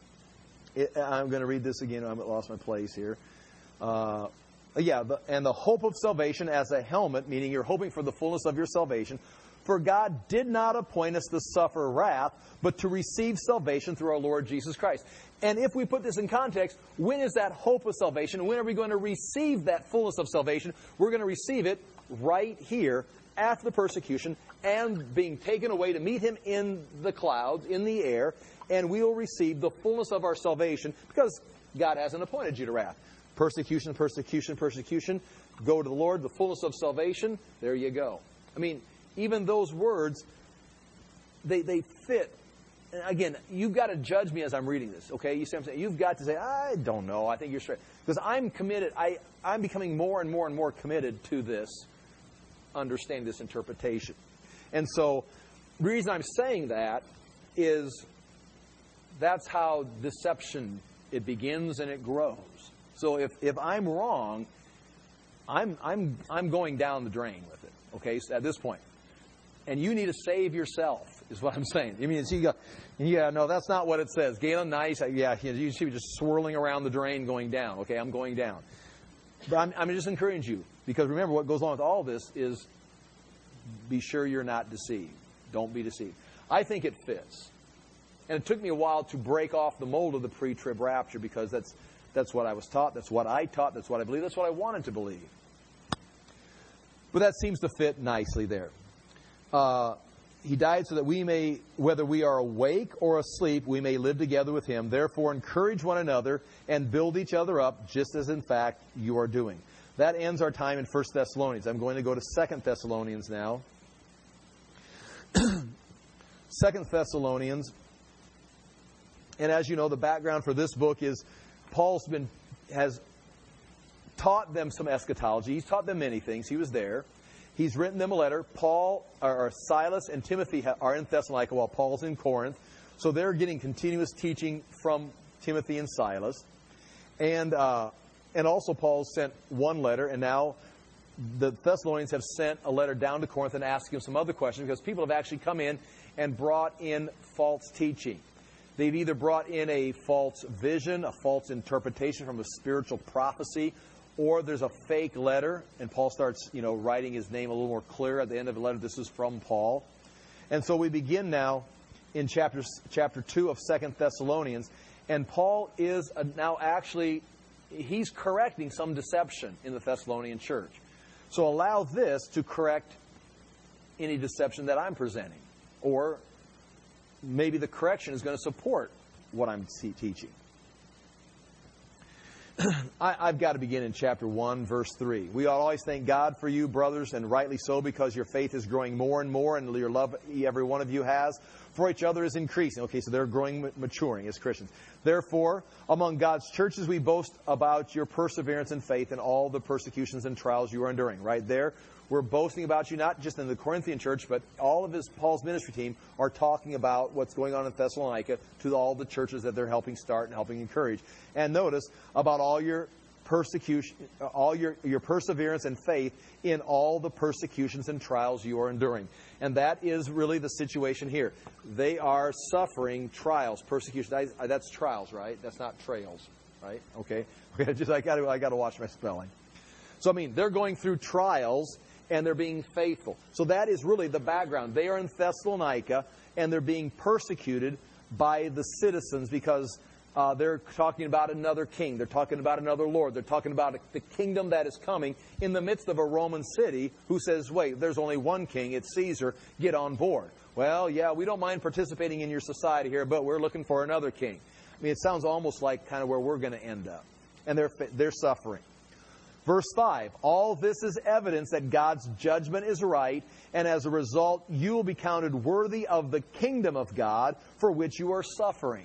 I'm going to read this again. I lost my place here. And the hope of salvation as a helmet, meaning you're hoping for the fullness of your salvation. For God did not appoint us to suffer wrath, but to receive salvation through our Lord Jesus Christ. And if we put this in context, when is that hope of salvation? When are we going to receive that fullness of salvation? We're going to receive it right here after the persecution and being taken away to meet Him in the clouds, in the air, and we will receive the fullness of our salvation because God hasn't appointed you to wrath. Persecution, persecution, persecution. Go to the Lord, the fullness of salvation. There you go. I mean, even those words, they fit again, you've got to judge me as I'm reading this, okay? You see what I'm saying? You've got to say, I don't know. I think you're straight. Because I'm committed. I'm becoming more and more and more committed to this understanding, this interpretation. And so the reason I'm saying that is that's how deception, it begins and it grows. So if I'm wrong, I'm going down the drain with it, okay, so at this point. And you need to save yourself, is what I'm saying. I mean, so you go, yeah, no, that's not what it says. Galen, nice. Yeah, you should be just swirling around the drain going down. Okay, I'm going down. But I'm just encouraging you, because remember, what goes on with all this is be sure you're not deceived. Don't be deceived. I think it fits. And it took me a while to break off the mold of the pre-trib rapture, because that's what I was taught. That's what I taught. That's what I believe. That's what I wanted to believe. But that seems to fit nicely there. He died so that we may, whether we are awake or asleep, we may live together with Him. Therefore, encourage one another and build each other up, just as in fact you are doing. That ends our time in 1 Thessalonians. I'm going to go to 2 Thessalonians now. 2 Thessalonians. And as you know, the background for this book is Paul has taught them some eschatology. He's taught them many things. He was there. He's written them a letter. Silas and Timothy are in Thessalonica while Paul's in Corinth. So they're getting continuous teaching from Timothy and Silas. And also Paul sent one letter, and now the Thessalonians have sent a letter down to Corinth and asked him some other questions, because people have actually come in and brought in false teaching. They've either brought in a false vision, a false interpretation from a spiritual prophecy, or there's a fake letter, and Paul starts, writing his name a little more clear at the end of the letter. This is from Paul. And so we begin now in chapter 2 of 2 Thessalonians, and Paul is now actually, he's correcting some deception in the Thessalonian church. So allow this to correct any deception that I'm presenting, or maybe the correction is going to support what I'm teaching. I've got to begin in chapter 1, verse 3. We ought always thank God for you, brothers, and rightly so, because your faith is growing more and more, and your love every one of you has for each other is increasing. Okay, so they're growing, maturing as Christians. Therefore, among God's churches, we boast about your perseverance and faith in all the persecutions and trials you are enduring. Right there, we're boasting about you, not just in the Corinthian church, but all of Paul's ministry team are talking about what's going on in Thessalonica to all the churches that they're helping start and helping encourage. And notice about all your persecution, all your perseverance and faith in all the persecutions and trials you are enduring. And that is really the situation here. They are suffering trials, persecution. That's trials, right? That's not trails, right? Okay. I got to watch my spelling. So they're going through trials, and they're being faithful. So that is really the background. They are in Thessalonica, and they're being persecuted by the citizens because they're talking about another king. They're talking about another Lord. They're talking about the kingdom that is coming in the midst of a Roman city who says, wait, there's only one king. It's Caesar. Get on board. Well, yeah, we don't mind participating in your society here, but we're looking for another king. It sounds almost like kind of where we're going to end up. And they're suffering. Verse 5, all this is evidence that God's judgment is right, and as a result, you will be counted worthy of the kingdom of God for which you are suffering.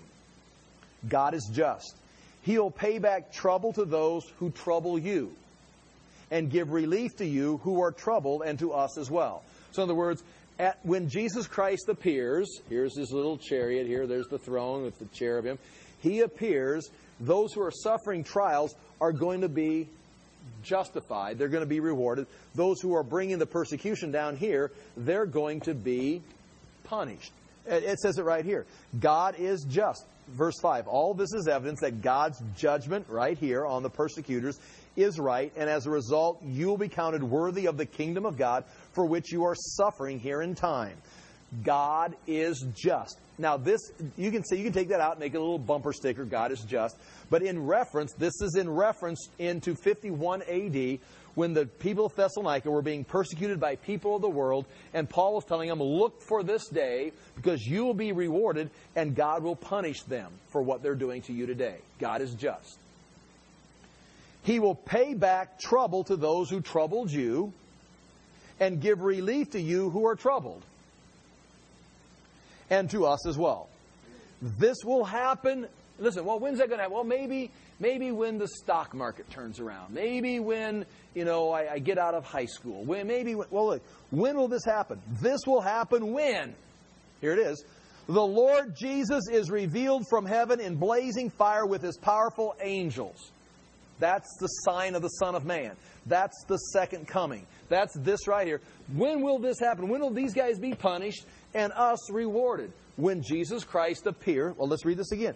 God is just. He'll pay back trouble to those who trouble you, and give relief to you who are troubled, and to us as well. So in other words, when Jesus Christ appears, here's his little chariot here, there's the throne with the cherubim. He appears, those who are suffering trials are going to be justified. They're going to be rewarded. Those who are bringing the persecution down here, they're going to be punished. It says it right here. God is just. Verse 5, all this is evidence that God's judgment right here on the persecutors is right, and as a result, you will be counted worthy of the kingdom of God for which you are suffering here in time. God is just. Now this, you can take that out and make it a little bumper sticker, God is just. But this is in reference into 51 AD, when the people of Thessalonica were being persecuted by people of the world, and Paul was telling them, look for this day, because you will be rewarded, and God will punish them for what they're doing to you today. God is just. He will pay back trouble to those who troubled you, and give relief to you who are troubled, and to us as well. This will happen. Listen, well, when's that going to happen? Well, maybe when the stock market turns around. Maybe when, I get out of high school. Look, when will this happen? This will happen when? Here it is. The Lord Jesus is revealed from heaven in blazing fire with His powerful angels. That's the sign of the Son of Man. That's the second coming. That's this right here. When will this happen? When will these guys be punished and us rewarded? When Jesus Christ appear. Well, let's read this again.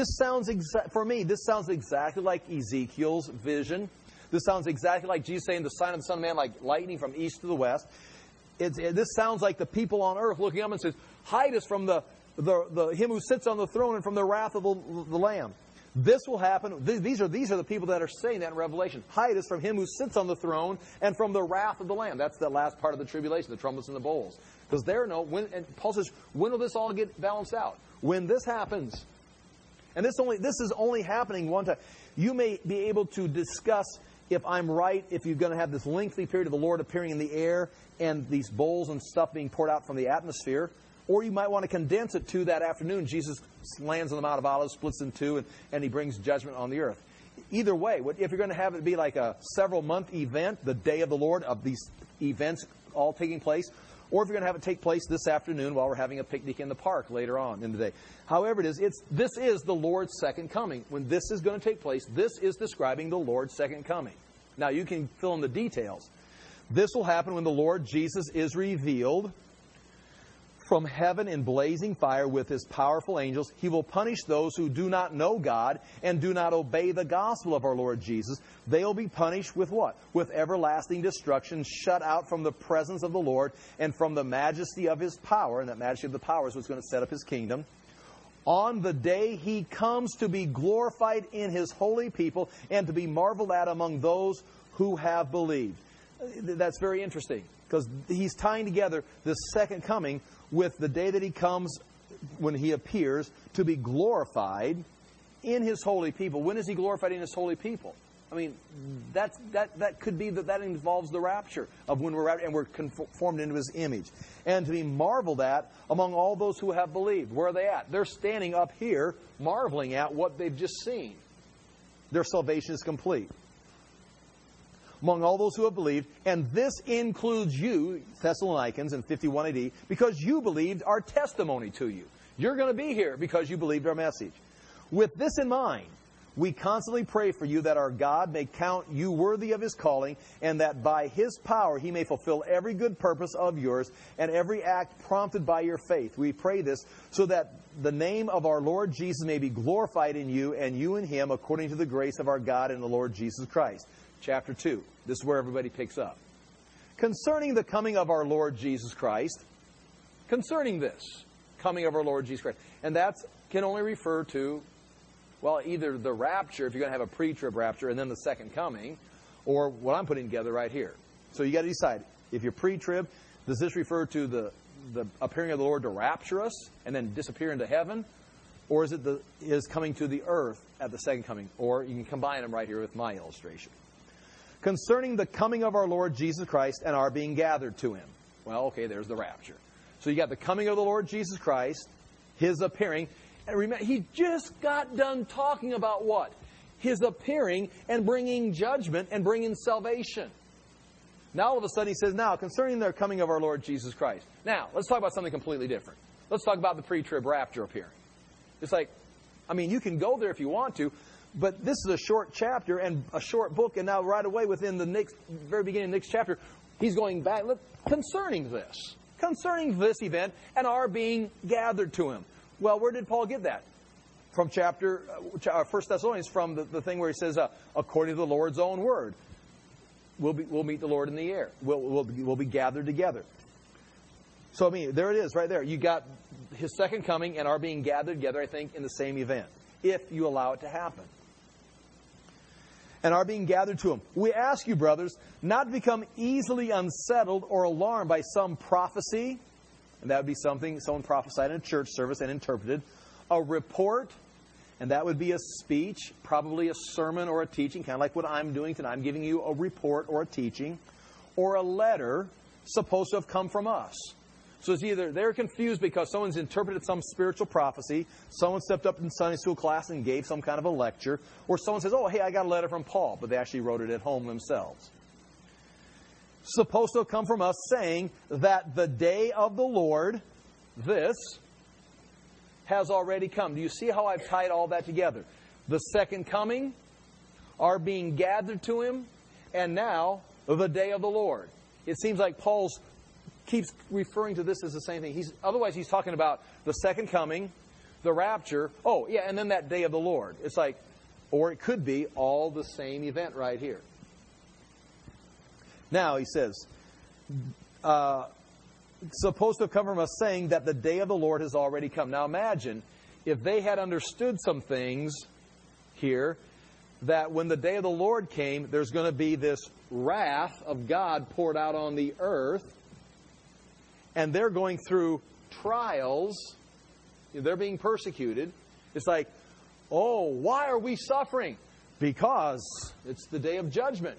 For me, this sounds exactly like Ezekiel's vision. This sounds exactly like Jesus saying the sign of the Son of Man like lightning from east to the west. This sounds like the people on earth looking up and says, hide us from Him who sits on the throne and from the wrath of the Lamb. This will happen. These are the people that are saying that in Revelation. Hide us from Him who sits on the throne and from the wrath of the Lamb. That's the last part of the tribulation, the trumpets and the bowls. Because and Paul says, when will this all get balanced out? When this happens. And this is only happening one time. You may be able to discuss if I'm right, if you're going to have this lengthy period of the Lord appearing in the air and these bowls and stuff being poured out from the atmosphere. Or you might want to condense it to that afternoon. Jesus lands on the Mount of Olives, splits in two, and He brings judgment on the earth. Either way, if you're going to have it be like a several-month event, the day of the Lord, of these events all taking place, or if you're going to have it take place this afternoon while we're having a picnic in the park later on in the day. However it is, this is the Lord's second coming. When this is going to take place, this is describing the Lord's second coming. Now, you can fill in the details. This will happen when the Lord Jesus is revealed from heaven in blazing fire with His powerful angels. He will punish those who do not know God and do not obey the gospel of our Lord Jesus. They'll be punished with what? With everlasting destruction, shut out from the presence of the Lord and from the majesty of His power. And that majesty of the power is what's going to set up His kingdom. On the day He comes to be glorified in His holy people and to be marveled at among those who have believed. That's very interesting because He's tying together this second coming with the day that He comes when He appears to be glorified in His holy people. When is He glorified in His holy people? I mean, that could be that involves the rapture of when we're and we're conformed into His image. And to be marveled at among all those who have believed. Where are they at? They're standing up here marveling at what they've just seen. Their salvation is complete. Among all those who have believed, and this includes you, Thessalonians, in 51 AD, because you believed our testimony to you. You're going to be here because you believed our message. With this in mind, we constantly pray for you that our God may count you worthy of His calling, and that by His power He may fulfill every good purpose of yours and every act prompted by your faith. We pray this so that the name of our Lord Jesus may be glorified in you and you in Him according to the grace of our God and the Lord Jesus Christ. Chapter 2. This is where everybody picks up. Concerning the coming of our Lord Jesus Christ, concerning this coming of our Lord Jesus Christ, and that can only refer to, well, either the rapture, if you're going to have a pre-trib rapture, and then the second coming, or what I'm putting together right here. So you got to decide, if you're pre-trib, does this refer to the appearing of the Lord to rapture us and then disappear into heaven? Or is it His coming to the earth at the second coming? Or you can combine them right here with my illustration. Concerning the coming of our Lord Jesus Christ and our being gathered to Him. Well, okay, there's the rapture. So you got the coming of the Lord Jesus Christ, His appearing. And remember, He just got done talking about what? His appearing and bringing judgment and bringing salvation. Now all of a sudden He says, now, concerning the coming of our Lord Jesus Christ. Now, let's talk about something completely different. Let's talk about the pre-trib rapture appearing. It's like, I mean, you can go there if you want to, but this is a short chapter and a short book, and now right away within the very beginning of the next chapter, he's going back concerning this event and our being gathered to Him. Well, where did Paul get that? From 1 Thessalonians, from the thing where he says, according to the Lord's own word, we'll meet the Lord in the air. We'll be gathered together. So, I mean, there it is right there. You got His second coming and our being gathered together, I think, in the same event, if you allow it to happen. And are being gathered to Him. We ask you, brothers, not to become easily unsettled or alarmed by some prophecy, and that would be something someone prophesied in a church service and interpreted, a report, and that would be a speech, probably a sermon or a teaching, kind of like what I'm doing tonight. I'm giving you a report or a teaching, or a letter supposed to have come from us. So it's either they're confused because someone's interpreted some spiritual prophecy, someone stepped up in Sunday school class and gave some kind of a lecture, or someone says, oh, hey, I got a letter from Paul, but they actually wrote it at home themselves. Supposed to have come from us, saying that the day of the Lord, this, has already come. Do you see how I've tied all that together? The second coming, our being gathered to Him, and now the day of the Lord. It seems like Paul keeps referring to this as the same thing. Otherwise, he's talking about the second coming, the rapture, oh, yeah, and then that day of the Lord. It's like, or it could be all the same event right here. Now, he says, supposed to have come from us, saying that the day of the Lord has already come. Now imagine if they had understood some things here, that when the day of the Lord came, there's going to be this wrath of God poured out on the earth, and they're going through trials, they're being persecuted. It's like, oh, why are we suffering? Because it's the day of judgment.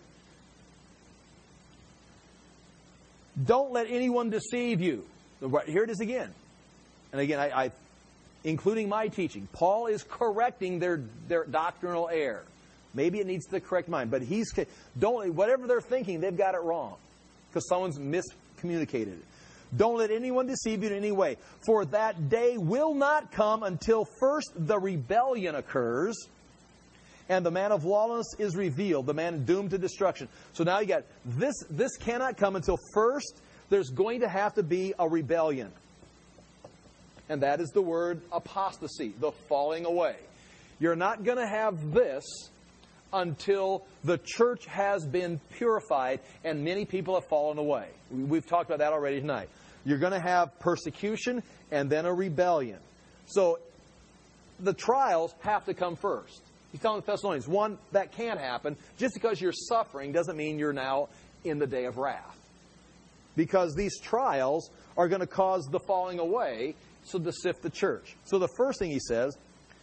Don't let anyone deceive you. Here it is again. And again, I including my teaching, Paul is correcting their doctrinal error. Maybe it needs to correct mine, but whatever they're thinking, they've got it wrong because someone's miscommunicated it. Don't let anyone deceive you in any way, for that day will not come until first the rebellion occurs and the man of lawlessness is revealed, the man doomed to destruction. So now you got this cannot come until first there's going to have to be a rebellion. And that is the word apostasy, the falling away. You're not going to have this until the church has been purified and many people have fallen away. We've talked about that already tonight. You're going to have persecution and then a rebellion. So the trials have to come first. He's telling the Thessalonians, one, that can't happen. Just because you're suffering doesn't mean you're now in the day of wrath. Because these trials are going to cause the falling away, so to sift the church. So the first thing he says,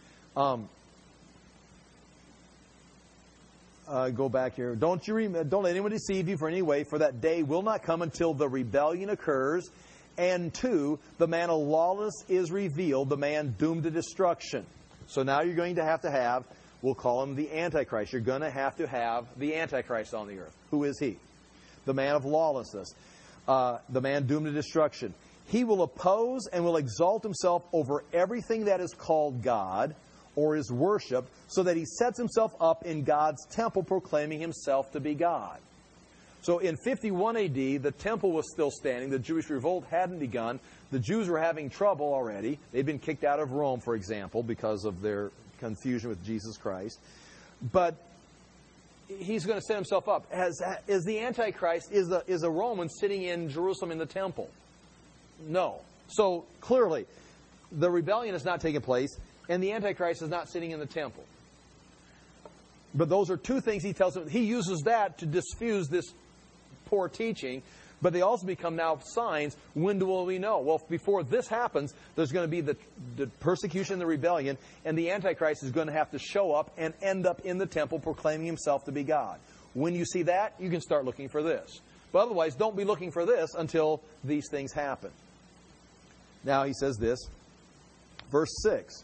go back here. Don't let anyone deceive you for any way, for that day will not come until the rebellion occurs, and two, the man of lawlessness is revealed, the man doomed to destruction. So now you're going to have, we'll call him the Antichrist. You're going to have the Antichrist on the earth. Who is he? The man of lawlessness. The man doomed to destruction. He will oppose and will exalt himself over everything that is called God or is worshipped, so that he sets himself up in God's temple, proclaiming himself to be God. So in 51 AD, the temple was still standing. The Jewish revolt hadn't begun. The Jews were having trouble already. They'd been kicked out of Rome, for example, because of their confusion with Jesus Christ. But he's going to set himself up. As the Antichrist is a Roman sitting in Jerusalem in the temple. No. So clearly, the rebellion is not taking place, and the Antichrist is not sitting in the temple. But those are two things he tells them. He uses that to diffuse this poor teaching, but they also become now signs. When will we know? Well, before this happens, there's going to be the persecution, the rebellion, and the Antichrist is going to have to show up and end up in the temple proclaiming himself to be God. When you see that, you can start looking for this. But otherwise, don't be looking for this until these things happen. Now he says this, verse 6.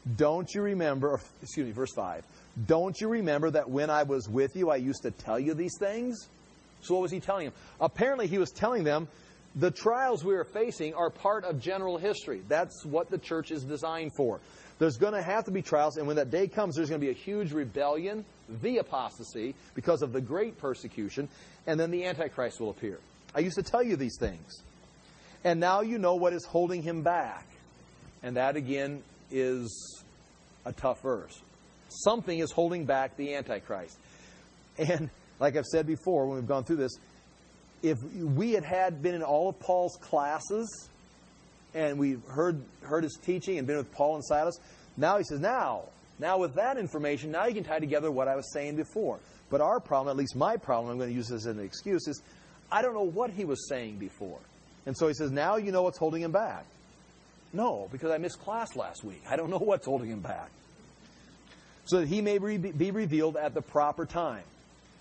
Verse 5. Don't you remember that when I was with you, I used to tell you these things? So what was he telling them? Apparently he was telling them the trials we are facing are part of general history. That's what the church is designed for. There's going to have to be trials, and when that day comes, there's going to be a huge rebellion, the apostasy, because of the great persecution, and then the Antichrist will appear. I used to tell you these things. And now you know what is holding him back. And that, again, is a tough verse. Something is holding back the Antichrist. And like I've said before when we've gone through this, if we had been in all of Paul's classes and we've heard his teaching and been with Paul and Silas, now he says, now with that information, now you can tie together what I was saying before. But our problem, at least my problem, I'm going to use this as an excuse, is I don't know what he was saying before. And so he says, now you know what's holding him back. No, because I missed class last week. I don't know what's holding him back. So that he may be revealed at the proper time.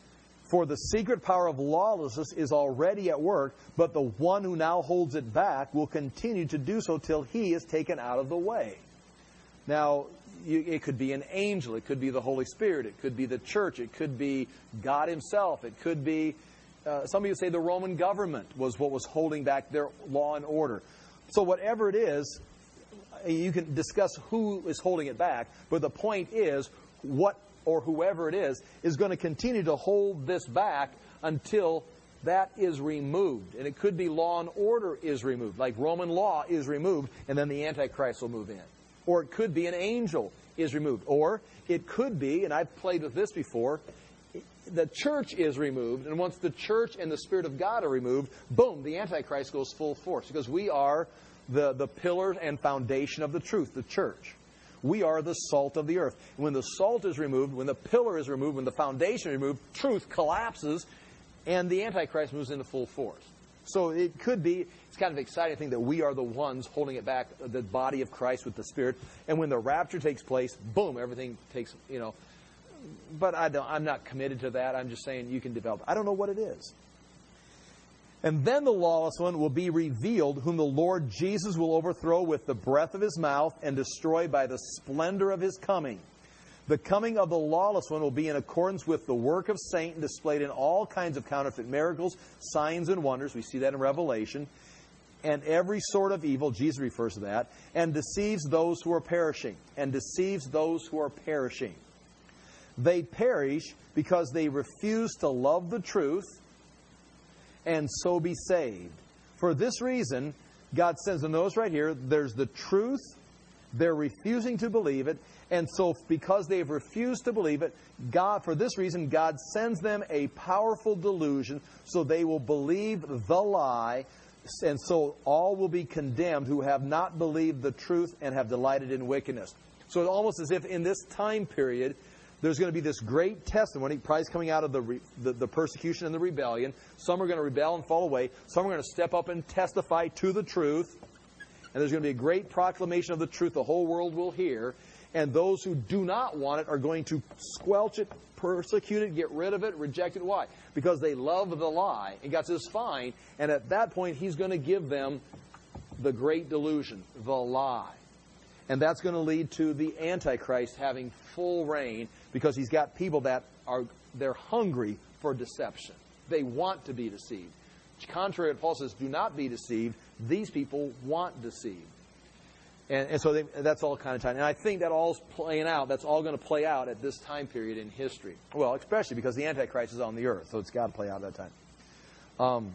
For the secret power of lawlessness is already at work, but the one who now holds it back will continue to do so till he is taken out of the way. Now, it could be an angel. It could be the Holy Spirit. It could be the church. It could be God himself. It could be, some of you say the Roman government was what was holding back their law and order. So whatever it is, you can discuss who is holding it back, but the point is, what or whoever it is going to continue to hold this back until that is removed. And it could be law and order is removed, like Roman law is removed, and then the Antichrist will move in. Or it could be an angel is removed. Or it could be, and I've played with this before, the church is removed, and once the church and the Spirit of God are removed, boom, the Antichrist goes full force, because we are the pillars and foundation of the truth, the church. We are the salt of the earth. When the salt is removed, when the pillar is removed, when the foundation is removed, truth collapses, and the Antichrist moves into full force. So it could be, it's kind of an exciting thing that we are the ones holding it back, the body of Christ with the Spirit. And when the rapture takes place, boom, everything takes, But I'm not committed to that. I'm just saying you can develop. I don't know what it is. And then the lawless one will be revealed, whom the Lord Jesus will overthrow with the breath of his mouth and destroy by the splendor of his coming. The coming of the lawless one will be in accordance with the work of Satan displayed in all kinds of counterfeit miracles, signs, and wonders. We see that in Revelation. And every sort of evil, Jesus refers to that, and deceives those who are perishing. And deceives those who are perishing. They perish because they refuse to love the truth and so be saved. For this reason, God sends, and notice right here, there's the truth, they're refusing to believe it, and so because they've refused to believe it, for this reason, God sends them a powerful delusion, so they will believe the lie, and so all will be condemned who have not believed the truth and have delighted in wickedness. So it's almost as if in this time period, there's going to be this great testimony, probably coming out of the persecution and the rebellion. Some are going to rebel and fall away. Some are going to step up and testify to the truth. And there's going to be a great proclamation of the truth the whole world will hear. And those who do not want it are going to squelch it, persecute it, get rid of it, reject it. Why? Because they love the lie. And God says, fine. And at that point, he's going to give them the great delusion, the lie. And that's going to lead to the Antichrist having full reign, because he's got people that they're hungry for deception. They want to be deceived. Contrary to what Paul says, do not be deceived. These people want deceived. And so that's all kind of time. And I think that all's playing out. That's all going to play out at this time period in history. Well, especially because the Antichrist is on the earth, so it's got to play out at that time.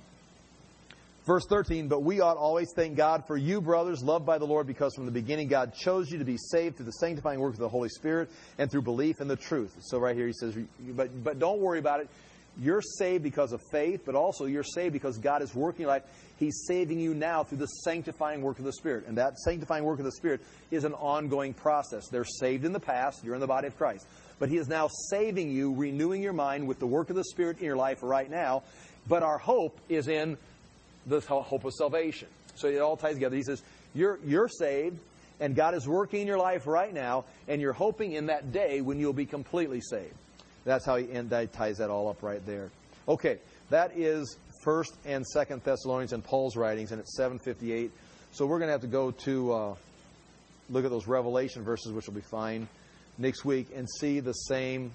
Verse 13, but we ought always thank God for you, brothers, loved by the Lord, because from the beginning God chose you to be saved through the sanctifying work of the Holy Spirit and through belief in the truth. So right here he says, but don't worry about it. You're saved because of faith, but also you're saved because God is working in your life. He's saving you now through the sanctifying work of the Spirit. And that sanctifying work of the Spirit is an ongoing process. They're saved in the past. You're in the body of Christ. But He is now saving you, renewing your mind with the work of the Spirit in your life right now. But our hope is in the hope of salvation. So it all ties together. He says, you're saved, and God is working in your life right now, and you're hoping in that day when you'll be completely saved. That's how that ties that all up right there. Okay, that is 1st and 2nd Thessalonians and Paul's writings, and it's 7:58. So we're going to have to go to look at those Revelation verses, which will be fine next week, and see the same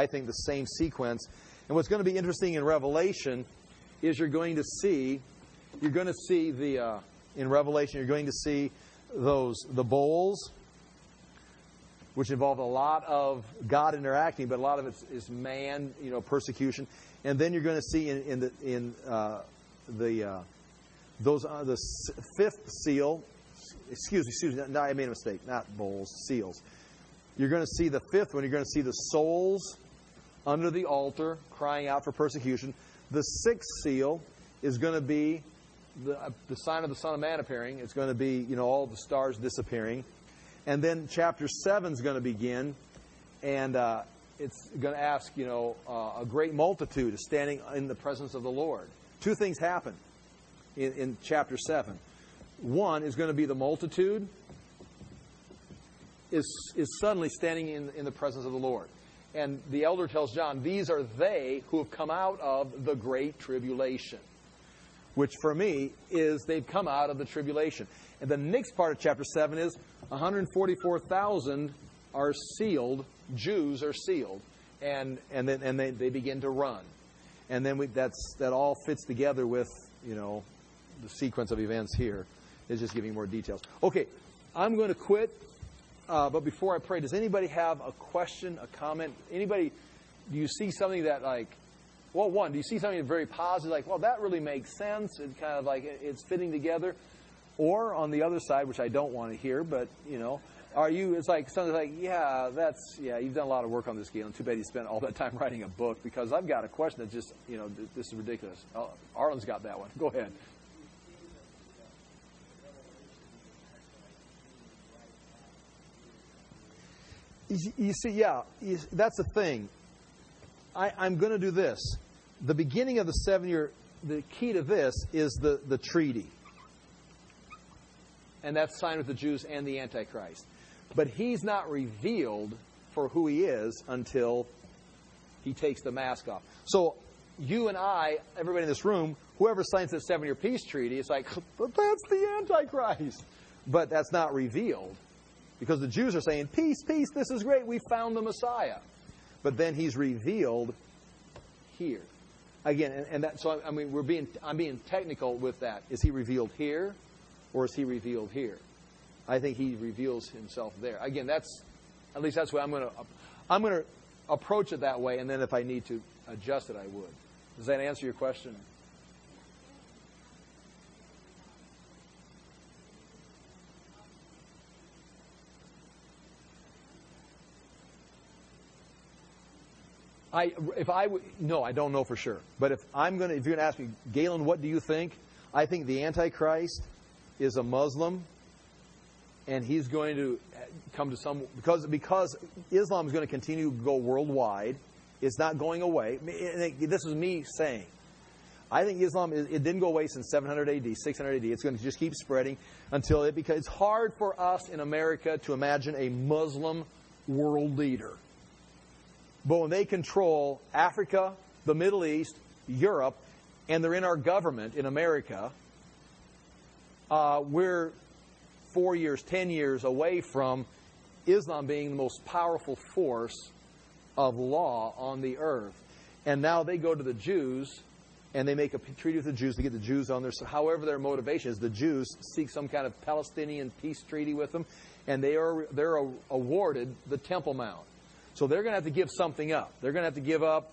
sequence. And what's going to be interesting in Revelation is you're going to see in Revelation, you're going to see the bowls, which involve a lot of God interacting, but a lot of it is man, persecution. And then you're going to see the fifth seal. Excuse me. No, I made a mistake. Not bowls, seals. You're going to see the fifth one. You're going to see the souls under the altar crying out for persecution. The sixth seal is going to be the sign of the Son of Man appearing. It's going to be, all the stars disappearing. And then chapter 7 is going to begin, and it's going to ask, a great multitude is standing in the presence of the Lord. Two things happen in chapter 7. One is going to be the multitude is suddenly standing in the presence of the Lord. And the elder tells John, these are they who have come out of the great tribulation. Which for me is they've come out of the tribulation. And the next part of chapter 7 is 144,000 are sealed, Jews are sealed. And then they begin to run. And then that all fits together with, the sequence of events here. It's just giving more details. Okay, I'm going to quit. But before I pray, does anybody have a question, a comment? Anybody, do you see something that do you see something very positive, like, well, that really makes sense, it's kind of like it's fitting together? Or on the other side, which I don't want to hear, but, it's like something like, you've done a lot of work on this, Galen. Too bad you spent all that time writing a book, because I've got a question that just, this is ridiculous. Arlen's got that one. Go ahead. You see, that's the thing. I'm going to do this. The beginning of the 7-year, the key to this is the treaty. And that's signed with the Jews and the Antichrist. But he's not revealed for who he is until he takes the mask off. So you and I, everybody in this room, whoever signs that 7-year peace treaty, it's like, but that's the Antichrist. But that's not revealed. Because the Jews are saying, peace, peace, this is great, we found the Messiah. But then he's revealed here. Again, I'm being technical with that. Is he revealed here, or is he revealed here? I think he reveals himself there. Again, that's what I'm going to approach it that way, and then if I need to adjust it, I would. Does that answer your question? No, I don't know for sure. But if you're going to ask me, Galen, what do you think? I think the Antichrist is a Muslim, and he's going to come to because Islam is going to continue to go worldwide. It's not going away. This is me saying. I think Islam, it didn't go away since 700 AD, 600 AD. It's going to just keep spreading until it's hard for us in America to imagine a Muslim world leader. But when they control Africa, the Middle East, Europe, and they're in our government in America, we're 4 years, 10 years away from Islam being the most powerful force of law on the earth. And now they go to the Jews, and they make a treaty with the Jews to get the Jews on their side. However their motivation is, the Jews seek some kind of Palestinian peace treaty with them, and they're awarded the Temple Mount. So they're going to have to give something up. They're going to have to give up,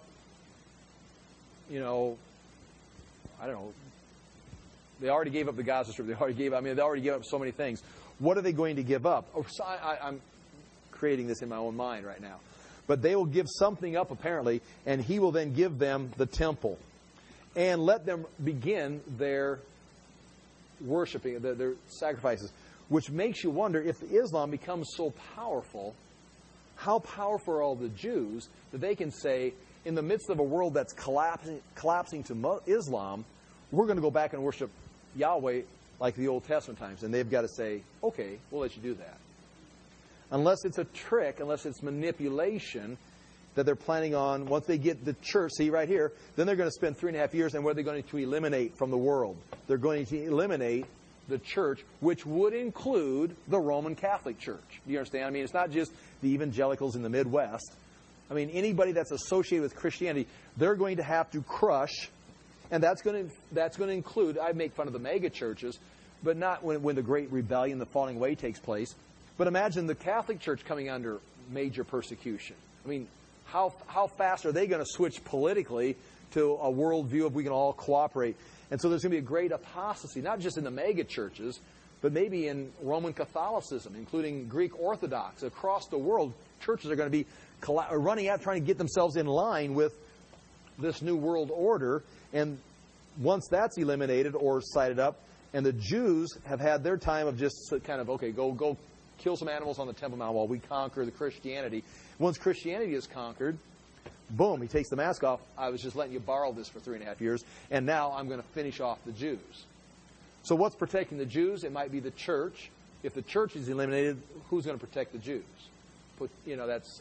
I don't know. They already gave up the Gaza Strip. They already gave up so many things. What are they going to give up? I'm creating this in my own mind right now. But they will give something up, apparently, and he will then give them the temple. And let them begin their worshiping, their sacrifices. Which makes you wonder, if Islam becomes so powerful, how powerful are all the Jews that they can say, in the midst of a world that's collapsing to Islam, we're going to go back and worship Yahweh like the Old Testament times. And they've got to say, okay, we'll let you do that. Unless it's a trick, unless it's manipulation that they're planning on, once they get the church, see right here, then they're going to spend 3.5 years, and what are they going to eliminate from the world? They're going to eliminate the church, which would include the Roman Catholic Church. Do you understand? I mean, it's not just the evangelicals in the Midwest. I mean, anybody that's associated with Christianity, they're going to have to crush, and that's going to include, I make fun of the mega churches, but not when the Great Rebellion, the falling away takes place. But imagine the Catholic Church coming under major persecution. I mean, how fast are they going to switch politically to a worldview of we can all cooperate? And so there's going to be a great apostasy, not just in the mega churches, but maybe in Roman Catholicism, including Greek Orthodox. Across the world, churches are going to be running out, trying to get themselves in line with this new world order. And once that's eliminated or sided up, and the Jews have had their time of just kind of, okay, go kill some animals on the Temple Mount while we conquer the Christianity. Once Christianity is conquered, boom, he takes the mask off. I was just letting you borrow this for 3.5 years, and now I'm going to finish off the Jews. So what's protecting the Jews? It might be the church. If the church is eliminated, who's going to protect the Jews?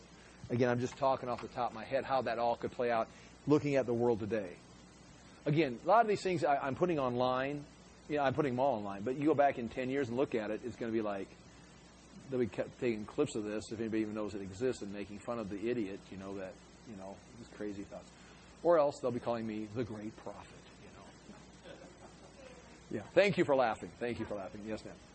Again, I'm just talking off the top of my head how that all could play out looking at the world today. Again, a lot of these things I'm putting online. I'm putting them all online. But you go back in 10 years and look at it, it's going to be like, they'll be taking clips of this, if anybody even knows it exists, and making fun of the idiot, these crazy thoughts. Or else they'll be calling me the great prophet, Yeah. Thank you for laughing. Thank you for laughing. Yes, ma'am.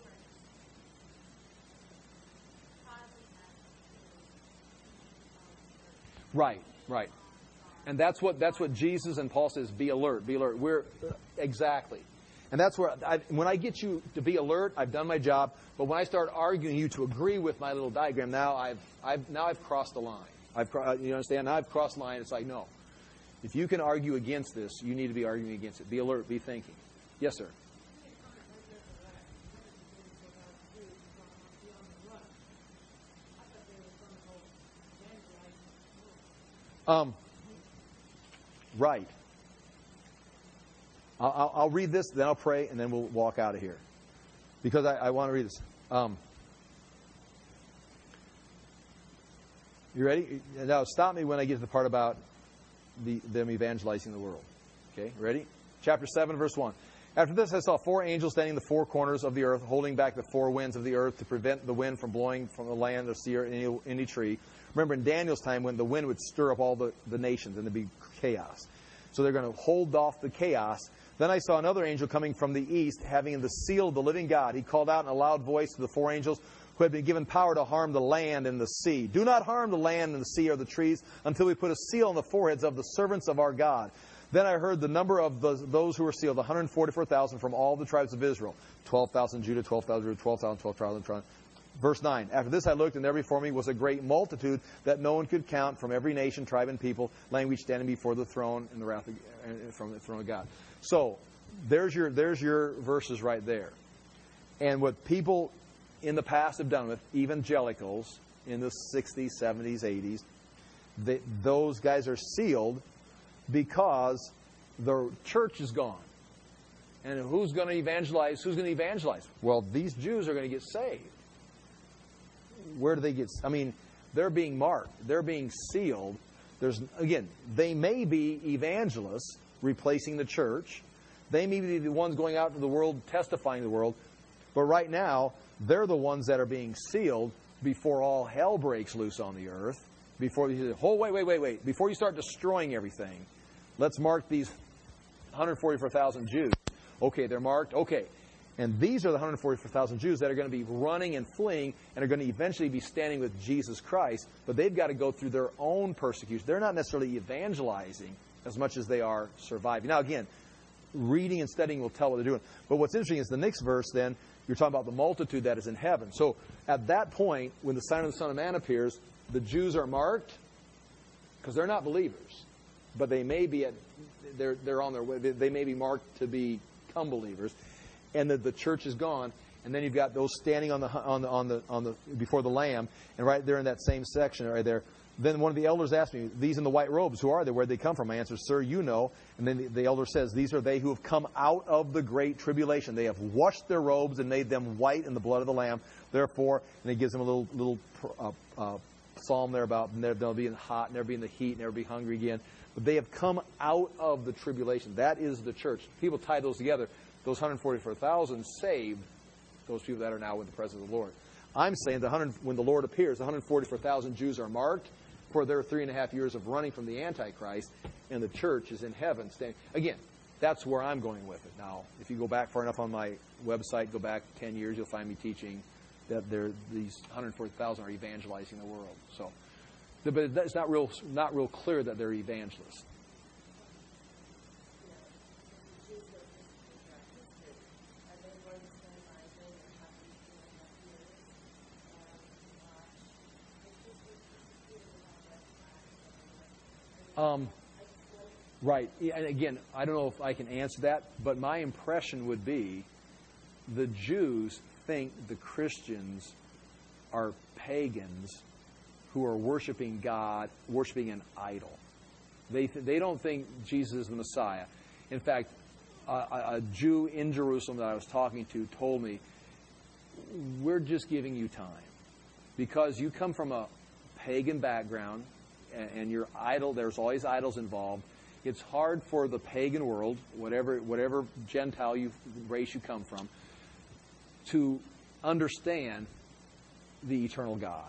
Right. And that's what Jesus and Paul says, be alert. Exactly. And that's where, when I get you to be alert, I've done my job. But when I start arguing you to agree with my little diagram, now I've crossed the line. You understand? Now I've crossed the line. It's like, no. If you can argue against this, you need to be arguing against it. Be alert. Be thinking. Yes, sir. Right. I'll read this, then I'll pray, and then we'll walk out of here. Because I want to read this. You ready? Now, stop me when I get to the part about them evangelizing the world. Okay, ready? Chapter 7, verse 1. After this, I saw 4 angels standing in the 4 corners of the earth, holding back the 4 winds of the earth to prevent the wind from blowing from the land or sea or any tree. Remember in Daniel's time when the wind would stir up all the nations and there'd be chaos. So they're going to hold off the chaos. Then I saw another angel coming from the east, having in the seal of the living God. He called out in a loud voice to the 4 angels who had been given power to harm the land and the sea. Do not harm the land and the sea or the trees until we put a seal on the foreheads of the servants of our God. Then I heard the number of those who were sealed, 144,000 from all the tribes of Israel. 12,000 Judah, 12,000 Judah, 12,000, 12,000. Verse 9. After this I looked, and there before me was a great multitude that no one could count, from every nation, tribe, and people, language, standing before the throne and the wrath from the throne of God. So there's your verses right there. And what people in the past have done with evangelicals in the 60s, 70s, 80s, those guys are sealed because the church is gone. And who's going to evangelize? Who's going to evangelize? Well, these Jews are going to get saved. Where do they get? I mean, they're being marked. They're being sealed. They may be evangelists replacing the church. They may be the ones going out to the world, testifying to the world. But right now, they're the ones that are being sealed before all hell breaks loose on the earth. Before you say, oh, wait. Before you start destroying everything, let's mark these 144,000 Jews. Okay, they're marked. Okay. And these are the 144,000 Jews that are going to be running and fleeing and are going to eventually be standing with Jesus Christ. But they've got to go through their own persecution. They're not necessarily evangelizing as much as they are surviving. Now, again, reading and studying will tell what they're doing. But what's interesting is the next verse then, you're talking about the multitude that is in heaven. So at that point, when the sign of the Son of Man appears, the Jews are marked because they're not believers. But they may be they're on their way. They may be marked to become believers. And the church is gone, and then you've got those standing on the before the Lamb, and right there in that same section, right there. Then one of the elders asked me, "These in the white robes, who are they? Where'd they come from?" I answered, "Sir, you know." And then the elder says, "These are they who have come out of the great tribulation. They have washed their robes and made them white in the blood of the Lamb. Therefore," and he gives them a little psalm there about they'll be in the hot, never be in the heat, never be hungry again. But they have come out of the tribulation. That is the church. People tie those together. Those 144,000 saved those people that are now in the presence of the Lord. I'm saying when the Lord appears, the 144,000 Jews are marked for their 3.5 years of running from the Antichrist, and the church is in heaven standing. Again, that's where I'm going with it. Now, if you go back far enough on my website, go back 10 years, you'll find me teaching that these 140,000 are evangelizing the world. So, but it's not real clear that they're evangelists. Right. And again, I don't know if I can answer that, but my impression would be the Jews think the Christians are pagans who are worshiping God, worshiping an idol. They don't think Jesus is the Messiah. In fact, a Jew in Jerusalem that I was talking to told me, "We're just giving you time because you come from a pagan background, and you're idol, there's always idols involved. It's hard for the pagan world, whatever Gentile race you come from, to understand the eternal God.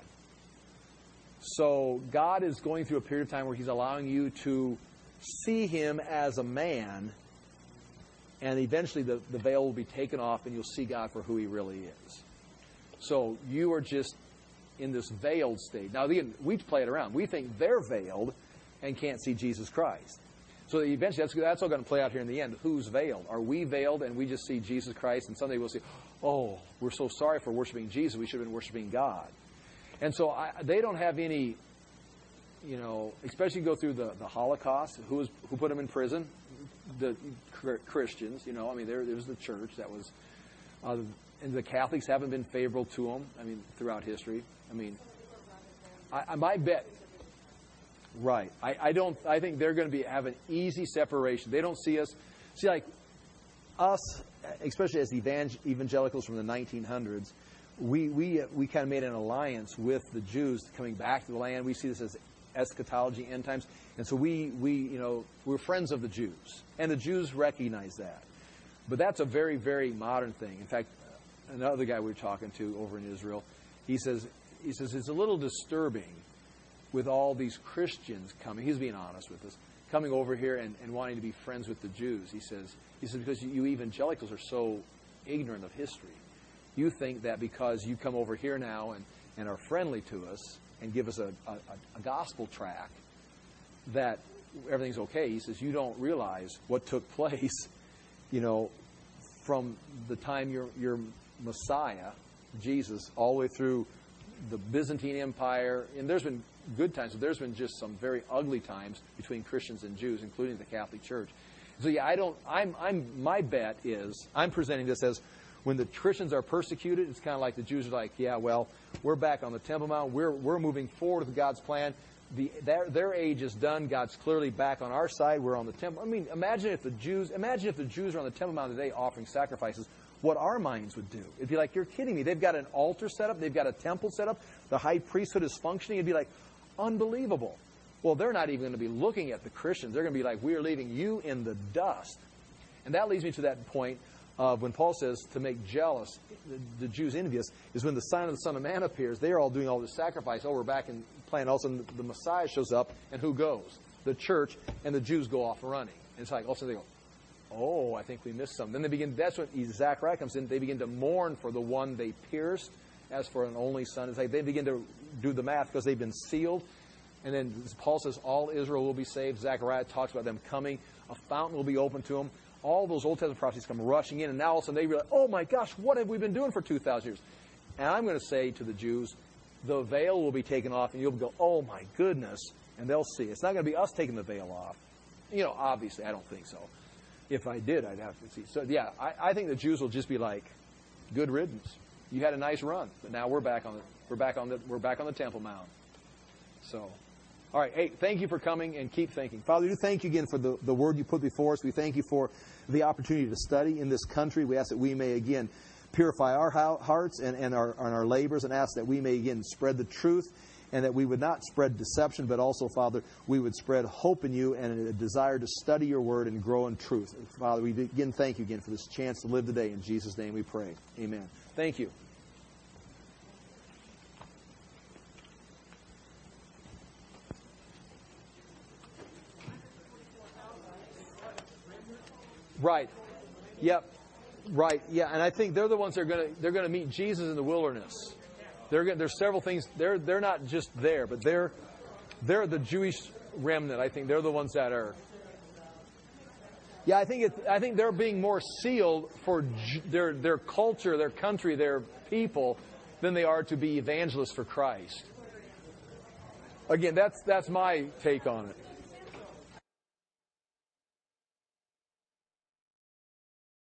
So God is going through a period of time where He's allowing you to see Him as a man, and eventually the veil will be taken off and you'll see God for who He really is. So you are just in this veiled state. Now, again, we play it around. We think they're veiled and can't see Jesus Christ. So eventually that's all going to play out here in the end. Who's veiled? Are we veiled and we just see Jesus Christ, and someday we'll say, oh, we're so sorry for worshiping Jesus. We should have been worshiping God. And so they don't have any, especially go through the Holocaust. Who put them in prison? The Christians. There was the church that was, and the Catholics haven't been favorable to them. Throughout history. I might bet. Right. I think they're going to have an easy separation. They don't see us. See, like us, especially as evangelicals from the 1900s, we kind of made an alliance with the Jews coming back to the land. We see this as eschatology, end times. And so we're friends of the Jews. And the Jews recognize that. But that's a very, very modern thing. In fact, another guy we were talking to over in Israel, he says it's a little disturbing with all these Christians coming. He's being honest with us, coming over here and wanting to be friends with the Jews. He says because you evangelicals are so ignorant of history. You think that because you come over here now and are friendly to us and give us a gospel tract, that everything's okay. He says you don't realize what took place, from the time your Messiah, Jesus, all the way through the Byzantine Empire. And there's been good times, but there's been just some very ugly times between Christians and Jews, including the Catholic Church. So my bet is, I'm presenting this as, when the Christians are persecuted, it's kind of like the Jews are like, yeah, well, we're back on the Temple Mount. We're moving forward with God's plan. Their age is done. God's clearly back on our side. We're on the temple. Imagine if the Jews are on the Temple Mount today offering sacrifices, what our minds would do. It'd be like, you're kidding me. They've got an altar set up. They've got a temple set up. The high priesthood is functioning. It'd be like, unbelievable. Well, they're not even going to be looking at the Christians. They're going to be like, we are leaving you in the dust. And that leads me to that point of when Paul says to make jealous, the Jews envious, is when the sign of the Son of Man appears. They're all doing all this sacrifice. Oh, we're back in plan. All of a sudden, the Messiah shows up, and who goes? The church, and the Jews go off running. And it's like, all of a sudden they go, oh, I think we missed something. Then that's when Zechariah comes in. They begin to mourn for the one they pierced as for an only son. It's like they begin to do the math because they've been sealed. And then Paul says all Israel will be saved. Zechariah talks about them coming. A fountain will be open to them. All those Old Testament prophecies come rushing in. And now all of a sudden they realize, oh my gosh, what have we been doing for 2,000 years? And I'm going to say to the Jews, the veil will be taken off and you'll go, oh my goodness. And they'll see. It's not going to be us taking the veil off. Obviously, I don't think so. If I did, I'd have to see. So, yeah, I think the Jews will just be like, good riddance. You had a nice run, but now we're back on the Temple Mount. So, all right. Hey, thank you for coming, and keep thinking. Father, we thank you again for the word you put before us. We thank you for the opportunity to study in this country. We ask that we may again purify our hearts and our labors, and ask that we may again spread the truth, and that we would not spread deception, but also, Father, we would spread hope in you and a desire to study your word and grow in truth. Father, we again thank you again for this chance to live today. In Jesus' name we pray. Amen. Thank you. Right. Yep. Right. Yeah. And I think they're the ones that are going to meet Jesus in the wilderness. There's several things. They're not just there, but they're the Jewish remnant. I think they're the ones that are. Yeah, I think they're being more sealed for their culture, their country, their people, than they are to be evangelists for Christ. Again, that's my take on it.